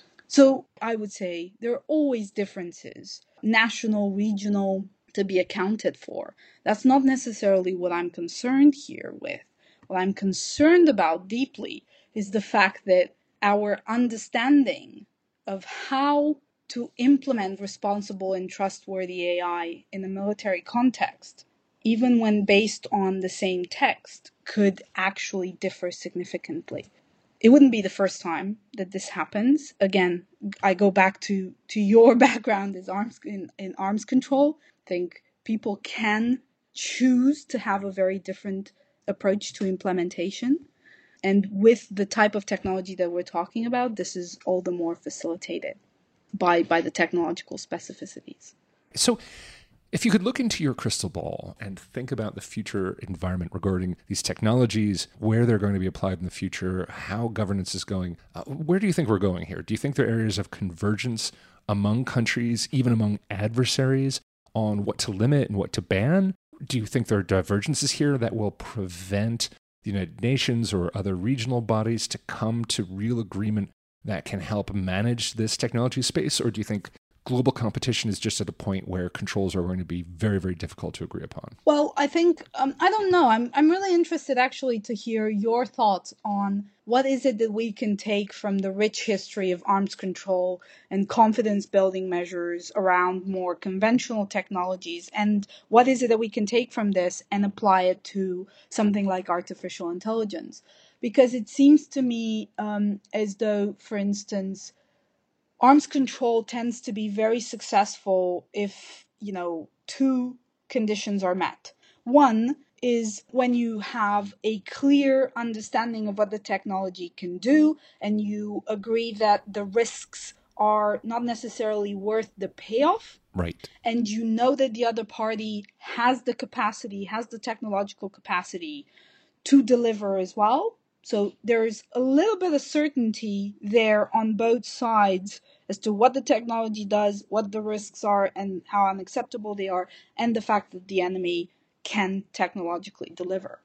So I would say there are always differences, national, regional, to be accounted for. That's not necessarily what I'm concerned here with. What I'm concerned about deeply is the fact that our understanding of how to implement responsible and trustworthy A I in a military context, even when based on the same text, could actually differ significantly. It wouldn't be the first time that this happens. Again, I go back to, to your background as arms in, in arms control. I think people can choose to have a very different approach to implementation. And with the type of technology that we're talking about, this is all the more facilitated by, by the technological specificities. So if you could look into your crystal ball and think about the future environment regarding these technologies, where they're going to be applied in the future, how governance is going, uh, where do you think we're going here? Do you think there are areas of convergence among countries, even among adversaries, on what to limit and what to ban? Do you think there are divergences here that will prevent the United Nations or other regional bodies to come to real agreement that can help manage this technology space? Or do you think global competition is just at a point where controls are going to be very, very difficult to agree upon? Well, I think, um, I don't know. I'm, I'm really interested actually to hear your thoughts on what is it that we can take from the rich history of arms control and confidence building measures around more conventional technologies, and what is it that we can take from this and apply it to something like artificial intelligence? Because it seems to me um, as though, for instance, arms control tends to be very successful if, you know, two conditions are met. One is when you have a clear understanding of what the technology can do and you agree that the risks are not necessarily worth the payoff. Right. And you know that the other party has the capacity, has the technological capacity to deliver as well. So there's a little bit of certainty there on both sides as to what the technology does, what the risks are, and how unacceptable they are, and the fact that the enemy can technologically deliver.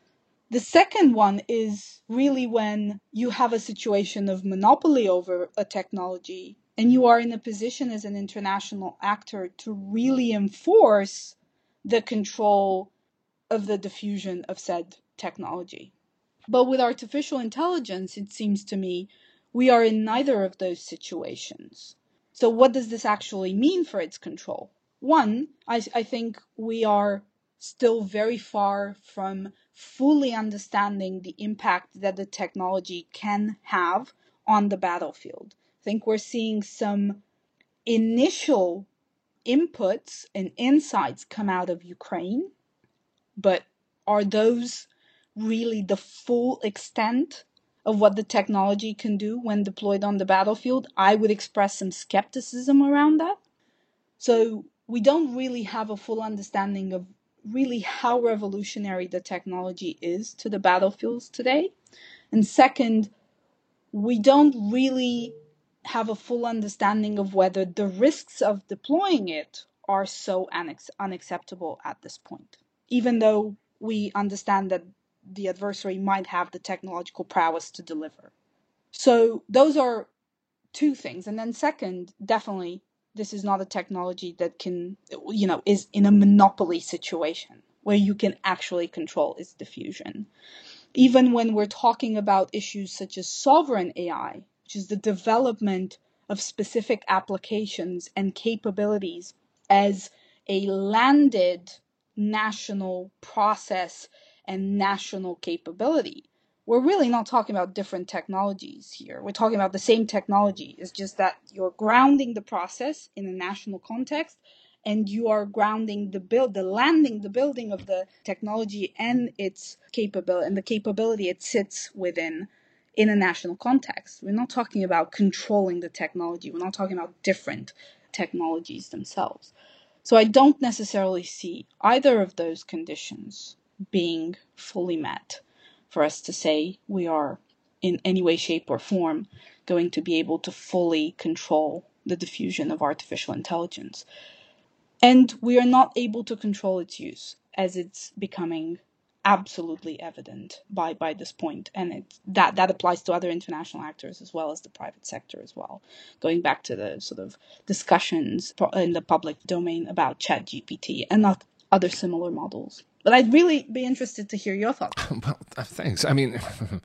The second one is really when you have a situation of monopoly over a technology and you are in a position as an international actor to really enforce the control of the diffusion of said technology. But with artificial intelligence, it seems to me, we are in neither of those situations. So what does this actually mean for its control? One, I, I think we are still very far from fully understanding the impact that the technology can have on the battlefield. I think we're seeing some initial inputs and insights come out of Ukraine, but are those really the full extent of what the technology can do when deployed on the battlefield? I would express some skepticism around that. So we don't really have a full understanding of really how revolutionary the technology is to the battlefields today. And second, we don't really have a full understanding of whether the risks of deploying it are so unac- unacceptable at this point, even though we understand that the adversary might have the technological prowess to deliver. So those are two things. And then second, definitely, this is not a technology that can, you know, is in a monopoly situation where you can actually control its diffusion. Even when we're talking about issues such as sovereign A I, which is the development of specific applications and capabilities as a landed national process and national capability, we're really not talking about different technologies here. We're talking about the same technology. It's just that you're grounding the process in a national context, and you are grounding the build, the landing, the building of the technology and its capability, and the capability it sits within in a national context. We're not talking about controlling the technology. We're not talking about different technologies themselves. So I don't necessarily see either of those conditions being fully met for us to say we are in any way, shape, or form going to be able to fully control the diffusion of artificial intelligence. And we are not able to control its use, as it's becoming absolutely evident by, by this point. And it, that, that applies to other international actors as well as the private sector as well. Going back to the sort of discussions in the public domain about ChatGPT and not other similar models. But I'd really be interested to hear your thoughts. Well, thanks. I mean,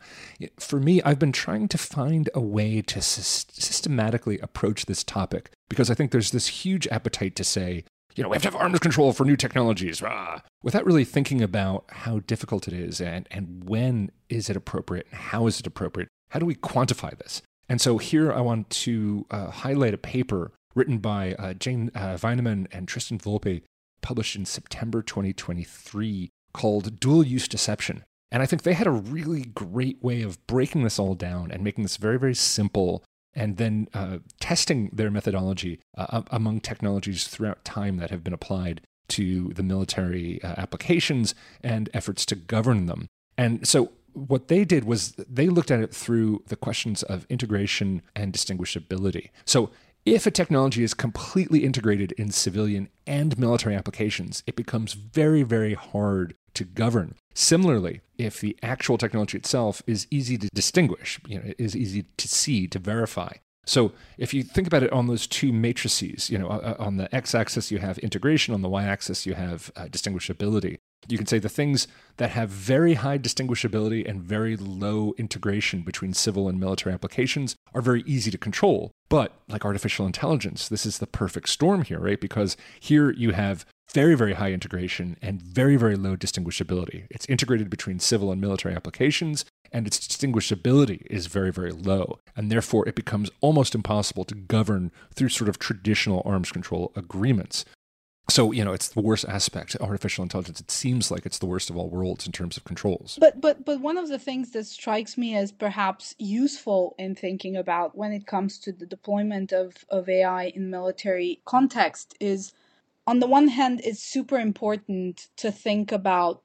for me, I've been trying to find a way to sy- systematically approach this topic because I think there's this huge appetite to say, you know, we have to have arms control for new technologies, rah, without really thinking about how difficult it is and, and when is it appropriate and how is it appropriate? How do we quantify this? And so here I want to uh, highlight a paper written by uh, Jane uh, Weinemann and Tristan Volpe, published in September twenty twenty-three, called Dual Use Deception. And I think they had a really great way of breaking this all down and making this very, very simple and then uh, testing their methodology uh, among technologies throughout time that have been applied to the military uh, applications and efforts to govern them. And so what they did was they looked at it through the questions of integration and distinguishability. So if a technology is completely integrated in civilian and military applications, it becomes very, very hard to govern. Similarly, if the actual technology itself is easy to distinguish, you know, is easy to see, to verify. So if you think about it on those two matrices, you know, on the x-axis you have integration, on the y-axis you have uh, distinguishability. You can say the things that have very high distinguishability and very low integration between civil and military applications are very easy to control. But like artificial intelligence, this is the perfect storm here, right? Because here you have very, very high integration and very, very low distinguishability. It's integrated between civil and military applications, and its distinguishability is very, very low. And therefore, it becomes almost impossible to govern through sort of traditional arms control agreements. So, you know, it's the worst aspect, artificial intelligence. It seems like it's the worst of all worlds in terms of controls. But but but one of the things that strikes me as perhaps useful in thinking about when it comes to the deployment of, of A I in military context is, on the one hand, it's super important to think about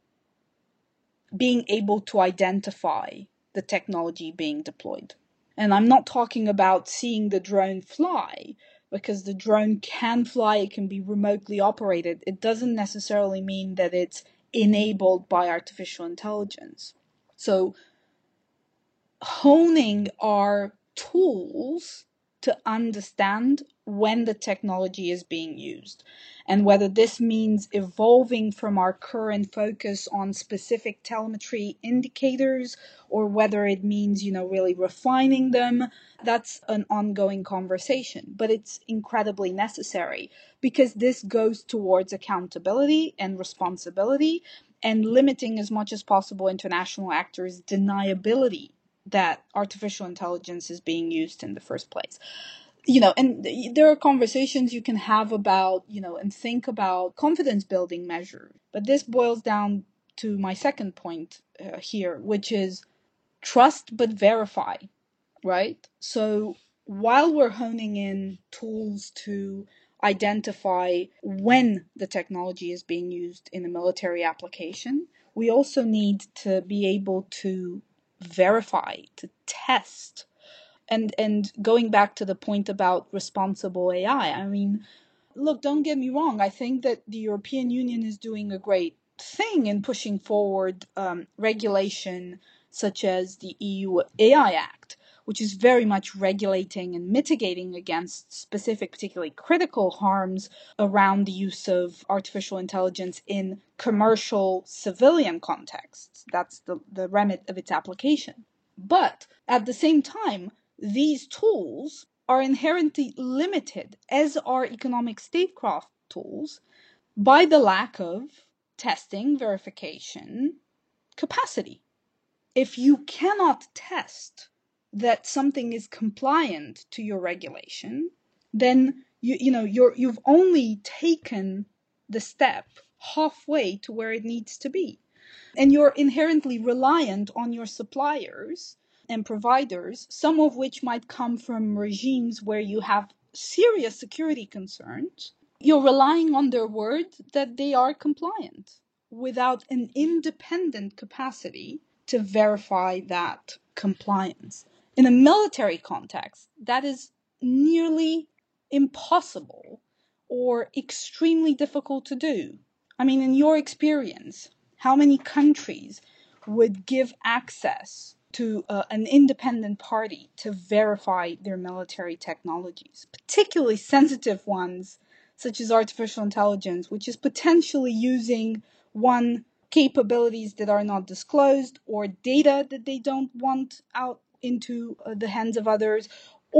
being able to identify the technology being deployed. And I'm not talking about seeing the drone fly, because the drone can fly, it can be remotely operated. It doesn't necessarily mean that it's enabled by artificial intelligence. So honing our tools to understand when the technology is being used, and whether this means evolving from our current focus on specific telemetry indicators, or whether it means, you know, really refining them, that's an ongoing conversation. But it's incredibly necessary, because this goes towards accountability and responsibility and limiting as much as possible international actors' deniability that artificial intelligence is being used in the first place. You know, and there are conversations you can have about, you know, and think about confidence building measures. But this boils down to my second point uh, here, which is trust but verify, right? So while we're honing in tools to identify when the technology is being used in a military application, we also need to be able to verify, to test. And and going back to the point about responsible A I, I mean, look, don't get me wrong. I think that the European Union is doing a great thing in pushing forward um, regulation such as the E U A I Act, which is very much regulating and mitigating against specific, particularly critical harms around the use of artificial intelligence in commercial civilian contexts. That's the, the remit of its application. But at the same time, these tools are inherently limited, as are economic statecraft tools, by the lack of testing, verification, capacity. If you cannot test that something is compliant to your regulation, then you you know you're you've only taken the step halfway to where it needs to be. And you're inherently reliant on your suppliers and providers, some of which might come from regimes where you have serious security concerns. You're relying on their word that they are compliant without an independent capacity to verify that compliance. In a military context, that is nearly impossible or extremely difficult to do? I mean, in your experience, how many countries would give access to uh, an independent party to verify their military technologies, particularly sensitive ones such as artificial intelligence, which is potentially using one, capabilities that are not disclosed, or data that they don't want out into uh, the hands of others,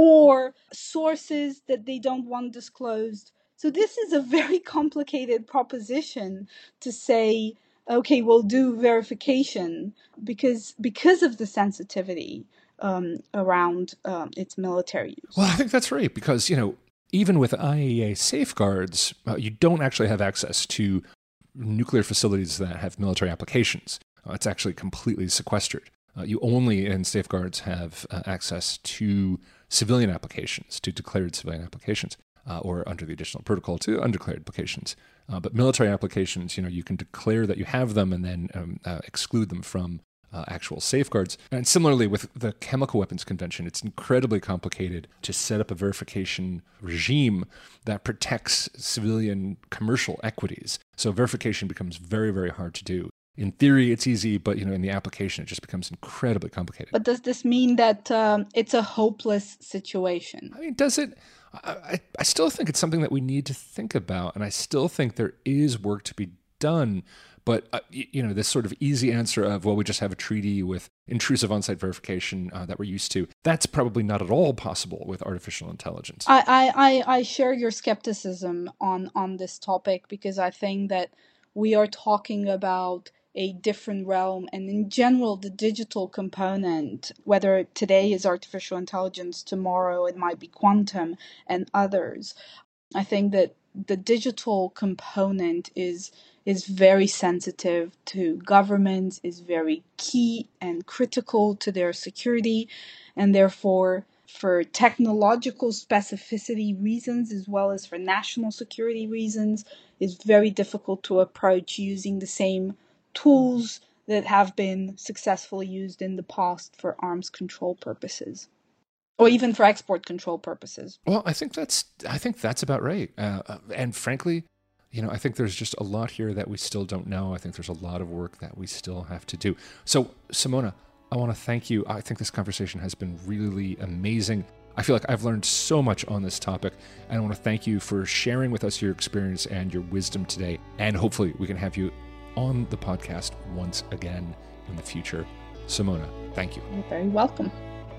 or sources that they don't want disclosed. So this is a very complicated proposition to say, okay, we'll do verification because because of the sensitivity um, around um, its military use. Well, I think that's right, because, you know, even with I A E A safeguards, uh, you don't actually have access to nuclear facilities that have military applications. Uh, it's actually completely sequestered. Uh, you only in safeguards have uh, access to civilian applications, to declared civilian applications, uh, or under the additional protocol to undeclared applications. Uh, but military applications, you know, you can declare that you have them and then um, uh, exclude them from uh, actual safeguards. And similarly with the Chemical Weapons Convention, it's incredibly complicated to set up a verification regime that protects civilian commercial equities. So verification becomes very, very hard to do. In theory, it's easy, but you know, in the application, it just becomes incredibly complicated. But does this mean that um, it's a hopeless situation? I mean, does it? I, I still think it's something that we need to think about, and I still think there is work to be done. But uh, you know, this sort of easy answer of, well, we just have a treaty with intrusive on-site verification uh, that we're used to, that's probably not at all possible with artificial intelligence. I, I, I share your skepticism on, on this topic, because I think that we are talking about a different realm, and in general, the digital component, whether today is artificial intelligence, tomorrow it might be quantum and others. I think that the digital component is is very sensitive to governments, is very key and critical to their security, and therefore for technological specificity reasons as well as for national security reasons, is very difficult to approach using the same tools that have been successfully used in the past for arms control purposes, or even for export control purposes. Well, I think that's I think that's about right. Uh, and frankly, you know, I think there's just a lot here that we still don't know. I think there's a lot of work that we still have to do. So, Simona, I want to thank you. I think this conversation has been really amazing. I feel like I've learned so much on this topic, and I want to thank you for sharing with us your experience and your wisdom today. And hopefully we can have you on the podcast once again in the future. Simona, thank you. You're very welcome.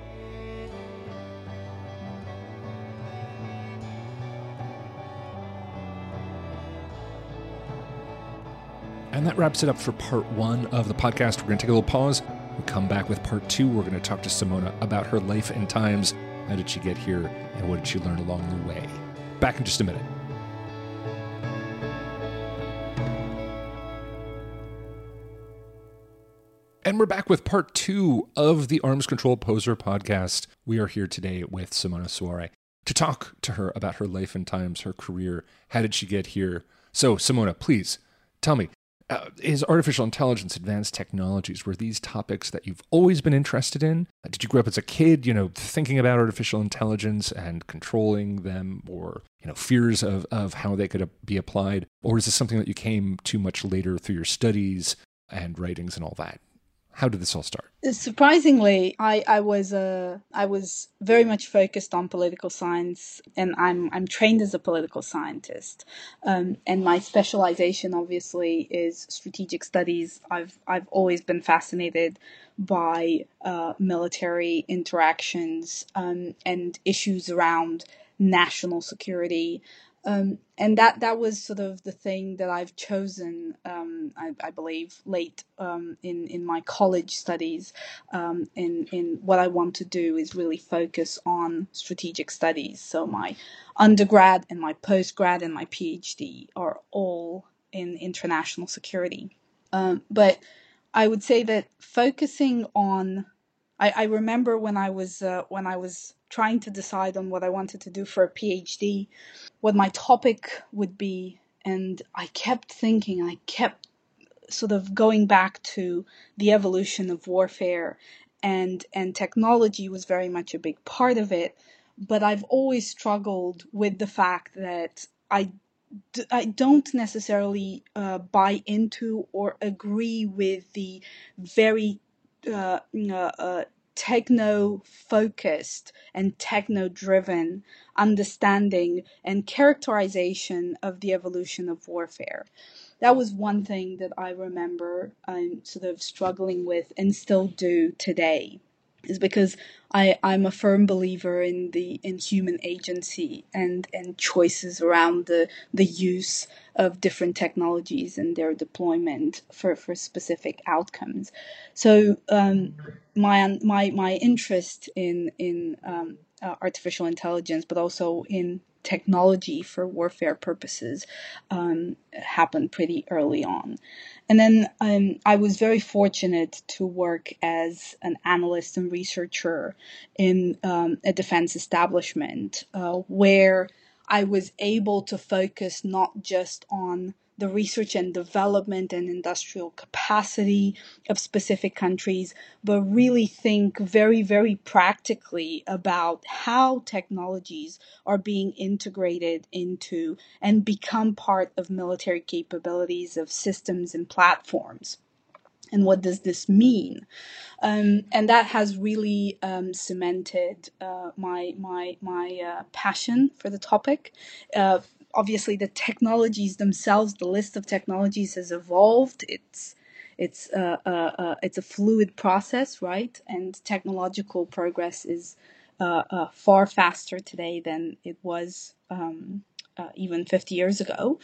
And that wraps it up for part one of the podcast. We're going to take a little pause. We'll come back with part two. We're going to talk to Simona about her life and times. How did she get here, and what did she learn along the way? Back in just a minute. And we're back with part two of the Arms Control Poser podcast. We are here today with Simona Soare to talk to her about her life and times, her career. How did she get here? So, Simona, please tell me, uh, is artificial intelligence, advanced technologies, were these topics that you've always been interested in? Uh, did you grow up as a kid, you know, thinking about artificial intelligence and controlling them, or, you know, fears of, of how they could be applied? Or is this something that you came to much later through your studies and writings and all that? How did this all start? Surprisingly, I, I was uh, I was very much focused on political science, and I'm I'm trained as a political scientist, um, and my specialization obviously is strategic studies. I've I've always been fascinated by uh, military interactions um, and issues around national security. Um, and that, that was sort of the thing that I've chosen, um, I, I believe, late um, in, in my college studies. Um, in, in what I want to do is really focus on strategic studies. So my undergrad and my postgrad and my PhD are all in international security. Um, but I would say that focusing on, I, I remember when I was uh, when I was trying to decide on what I wanted to do for a PhD, what my topic would be, and I kept thinking, I kept sort of going back to the evolution of warfare, and and technology was very much a big part of it. but I've always struggled with the fact that I, I don't necessarily uh, buy into or agree with the very uh, uh, uh, techno-focused and techno-driven understanding and characterization of the evolution of warfare. That was one thing that I remember I'm sort of struggling with and still do today, is because I, I'm a firm believer in the in human agency and, and choices around the, the use of different technologies and their deployment for, for specific outcomes. So um, my my my interest in in um, uh, artificial intelligence, but also in technology for warfare purposes, um, happened pretty early on. And then um, I was very fortunate to work as an analyst and researcher in um, a defense establishment uh, where I was able to focus not just on the research and development and industrial capacity of specific countries, but really think very, very practically about how technologies are being integrated into and become part of military capabilities of systems and platforms. And what does this mean? Um, and that has really um, cemented uh, my my my uh, passion for the topic. Uh, obviously, the technologies themselves, the list of technologies has evolved. It's it's uh, uh, uh, it's a fluid process, right? And technological progress is uh, uh, far faster today than it was um, uh, even fifty years ago.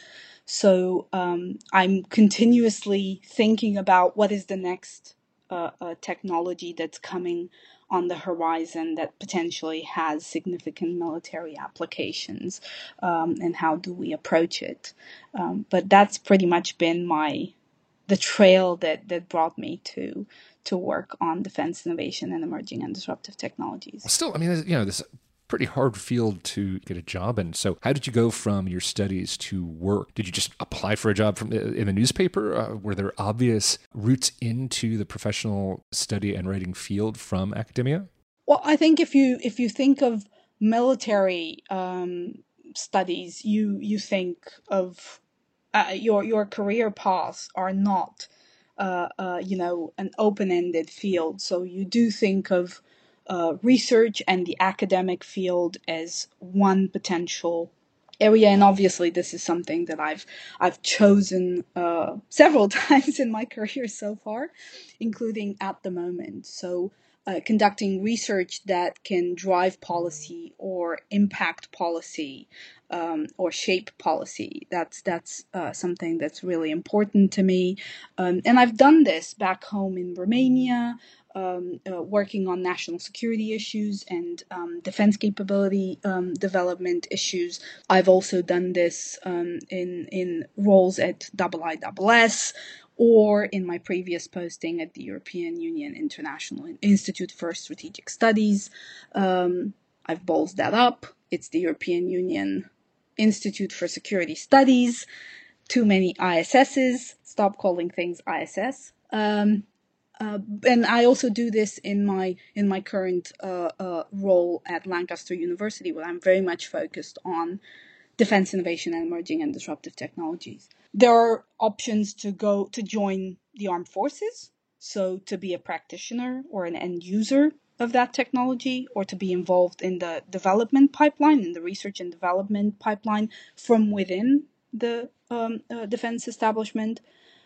So um, I'm continuously thinking about what is the next uh, uh, technology that's coming on the horizon that potentially has significant military applications, um, and how do we approach it. Um, but that's pretty much been my the trail that that brought me to to work on defense innovation and emerging and disruptive technologies. Still, I mean, you know, this pretty hard field to get a job in. So how did you go from your studies to work? Did you just apply for a job from in the newspaper? Uh, were there obvious routes into the professional study and writing field from academia? Well, I think if you if you think of military um, studies, you you think of uh, your your career paths are not uh, uh, you know an open-ended field. So you do think of uh, research and the academic field as one potential area, and obviously this is something that I've I've chosen uh, several times in my career so far, including at the moment. So. Uh, conducting research that can drive policy or impact policy, um, or shape policy. That's that's uh, something that's really important to me, um, and I've done this back home in Romania, um, uh, working on national security issues and um, defense capability um, development issues. I've also done this um, in in roles at I I S S, or in my previous posting at the European Union International Institute for Strategic Studies. Um, I've ballsed that up. It's the European Union Institute for Security Studies. Too many I S Ss. Stop calling things I S S. Um, uh, and I also do this in my in my current uh, uh, role at Lancaster University, where I'm very much focused on defense innovation and emerging and disruptive technologies. There are options to go to join the armed forces, so to be a practitioner or an end user of that technology, or to be involved in the development pipeline, in the research and development pipeline from within the um, uh, defense establishment.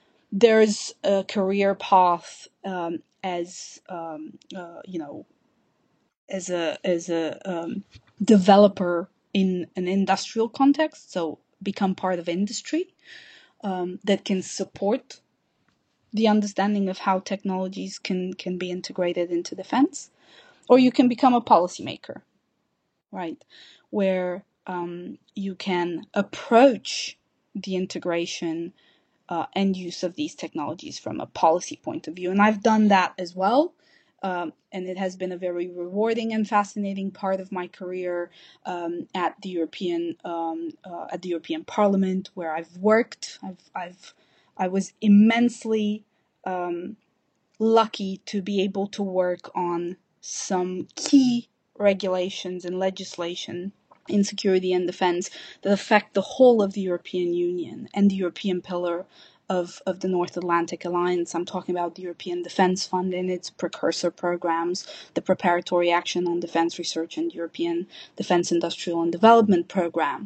There's a career path um, as um, uh, you know, as a as a um, developer in an industrial context, so become part of industry um, that can support the understanding of how technologies can can be integrated into defense, or you can become a policymaker, right, where um, you can approach the integration uh, and use of these technologies from a policy point of view. And I've done that as well. Um, and it has been a very rewarding and fascinating part of my career um, at the European um, uh, at the European Parliament, where I've worked. I've I've I was immensely um, lucky to be able to work on some key regulations and legislation in security and defense that affect the whole of the European Union and the European pillar of, of the North Atlantic Alliance. I'm talking about the European Defence Fund and its precursor programs, the Preparatory Action on Defence Research and European Defence Industrial and Development Program.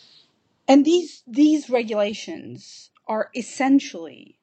And these, these regulations are essentially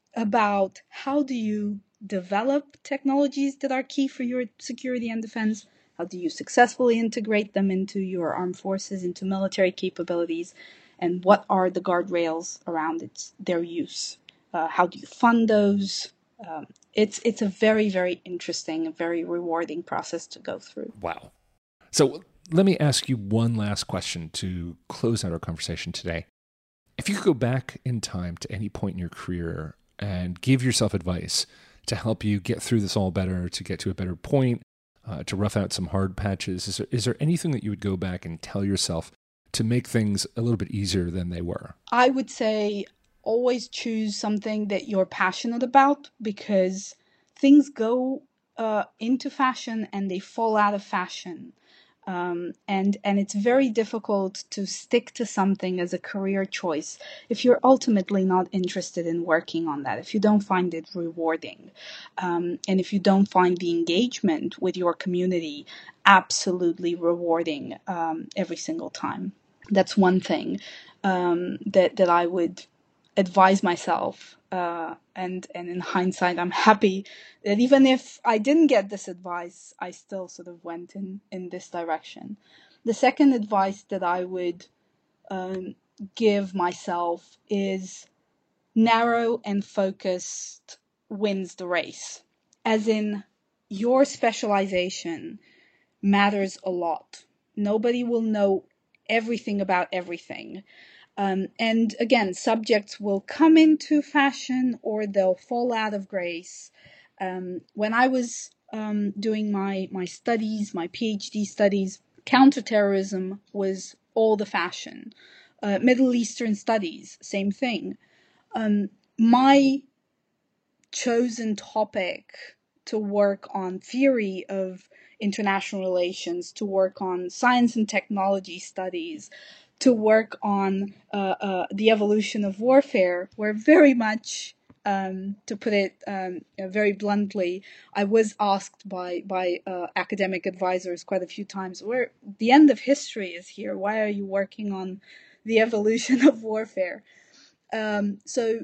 about how do you develop technologies that are key for your security and defense, how do you successfully integrate them into your armed forces, into military capabilities, and what are the guardrails around its, their use? Uh, how do you fund those? Um, it's it's a very, very interesting, very rewarding process to go through. Wow. So let me ask you one last question to close out our conversation today. If you could go back in time to any point in your career and give yourself advice to help you get through this all better, to get to a better point, uh, to rough out some hard patches, is there, is there anything that you would go back and tell yourself to make things a little bit easier than they were? I would say always choose something that you're passionate about, because things go uh, into fashion and they fall out of fashion. Um, and, and it's very difficult to stick to something as a career choice if you're ultimately not interested in working on that, if you don't find it rewarding, um, and if you don't find the engagement with your community absolutely rewarding um, every single time. That's one thing um, that, that I would advise myself. Uh, and, and in hindsight, I'm happy that even if I didn't get this advice, I still sort of went in, in this direction. The second advice that I would um, give myself is narrow and focused wins the race. As in, your specialization matters a lot. Nobody will know everything about everything. Um, and again, subjects will come into fashion or they'll fall out of grace. Um, when I was um, doing my, my studies, my PhD studies, counterterrorism was all the fashion. Uh, Middle Eastern studies, same thing. Um, my chosen topic to work on theory of international relations, to work on science and technology studies, to work on uh, uh, the evolution of warfare, were very much, um, to put it um, very bluntly, I was asked by, by uh, academic advisors quite a few times, where the end of history is here, why are you working on the evolution of warfare? Um, so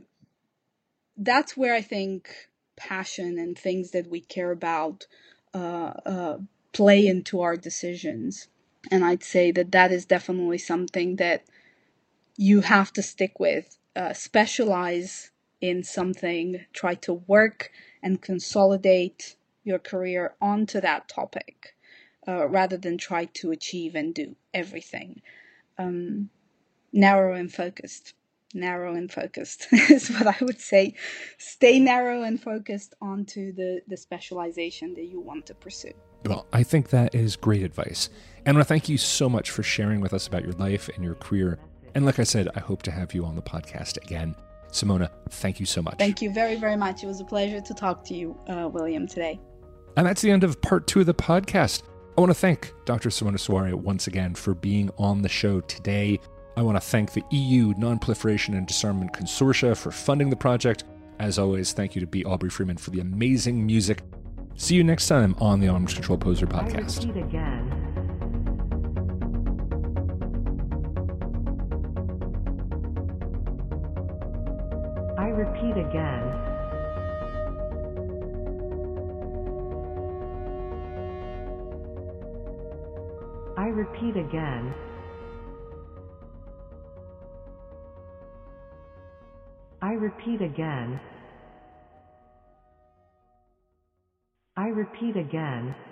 that's where I think passion and things that we care about uh, uh, play into our decisions. And I'd say that that is definitely something that you have to stick with. Uh, specialize in something, try to work and consolidate your career onto that topic, uh, rather than try to achieve and do everything. Um, narrow and focused. Narrow and focused is what I would say. Stay narrow and focused onto the, the specialization that you want to pursue. Well, I think that is great advice. And I want to thank you so much for sharing with us about your life and your career. And like I said, I hope to have you on the podcast again. Simona, thank you so much. Thank you very, very much. It was a pleasure to talk to you, uh, William, today. And that's the end of part two of the podcast. I want to thank Doctor Simona Soare once again for being on the show today. I want to thank the E U Non-Proliferation and Disarmament Consortia for funding the project. As always, thank you to B. Aubrey Freeman for the amazing music. See you next time on the Arms Control Poser podcast. I repeat again. I repeat again. I repeat again. I repeat again. I repeat again.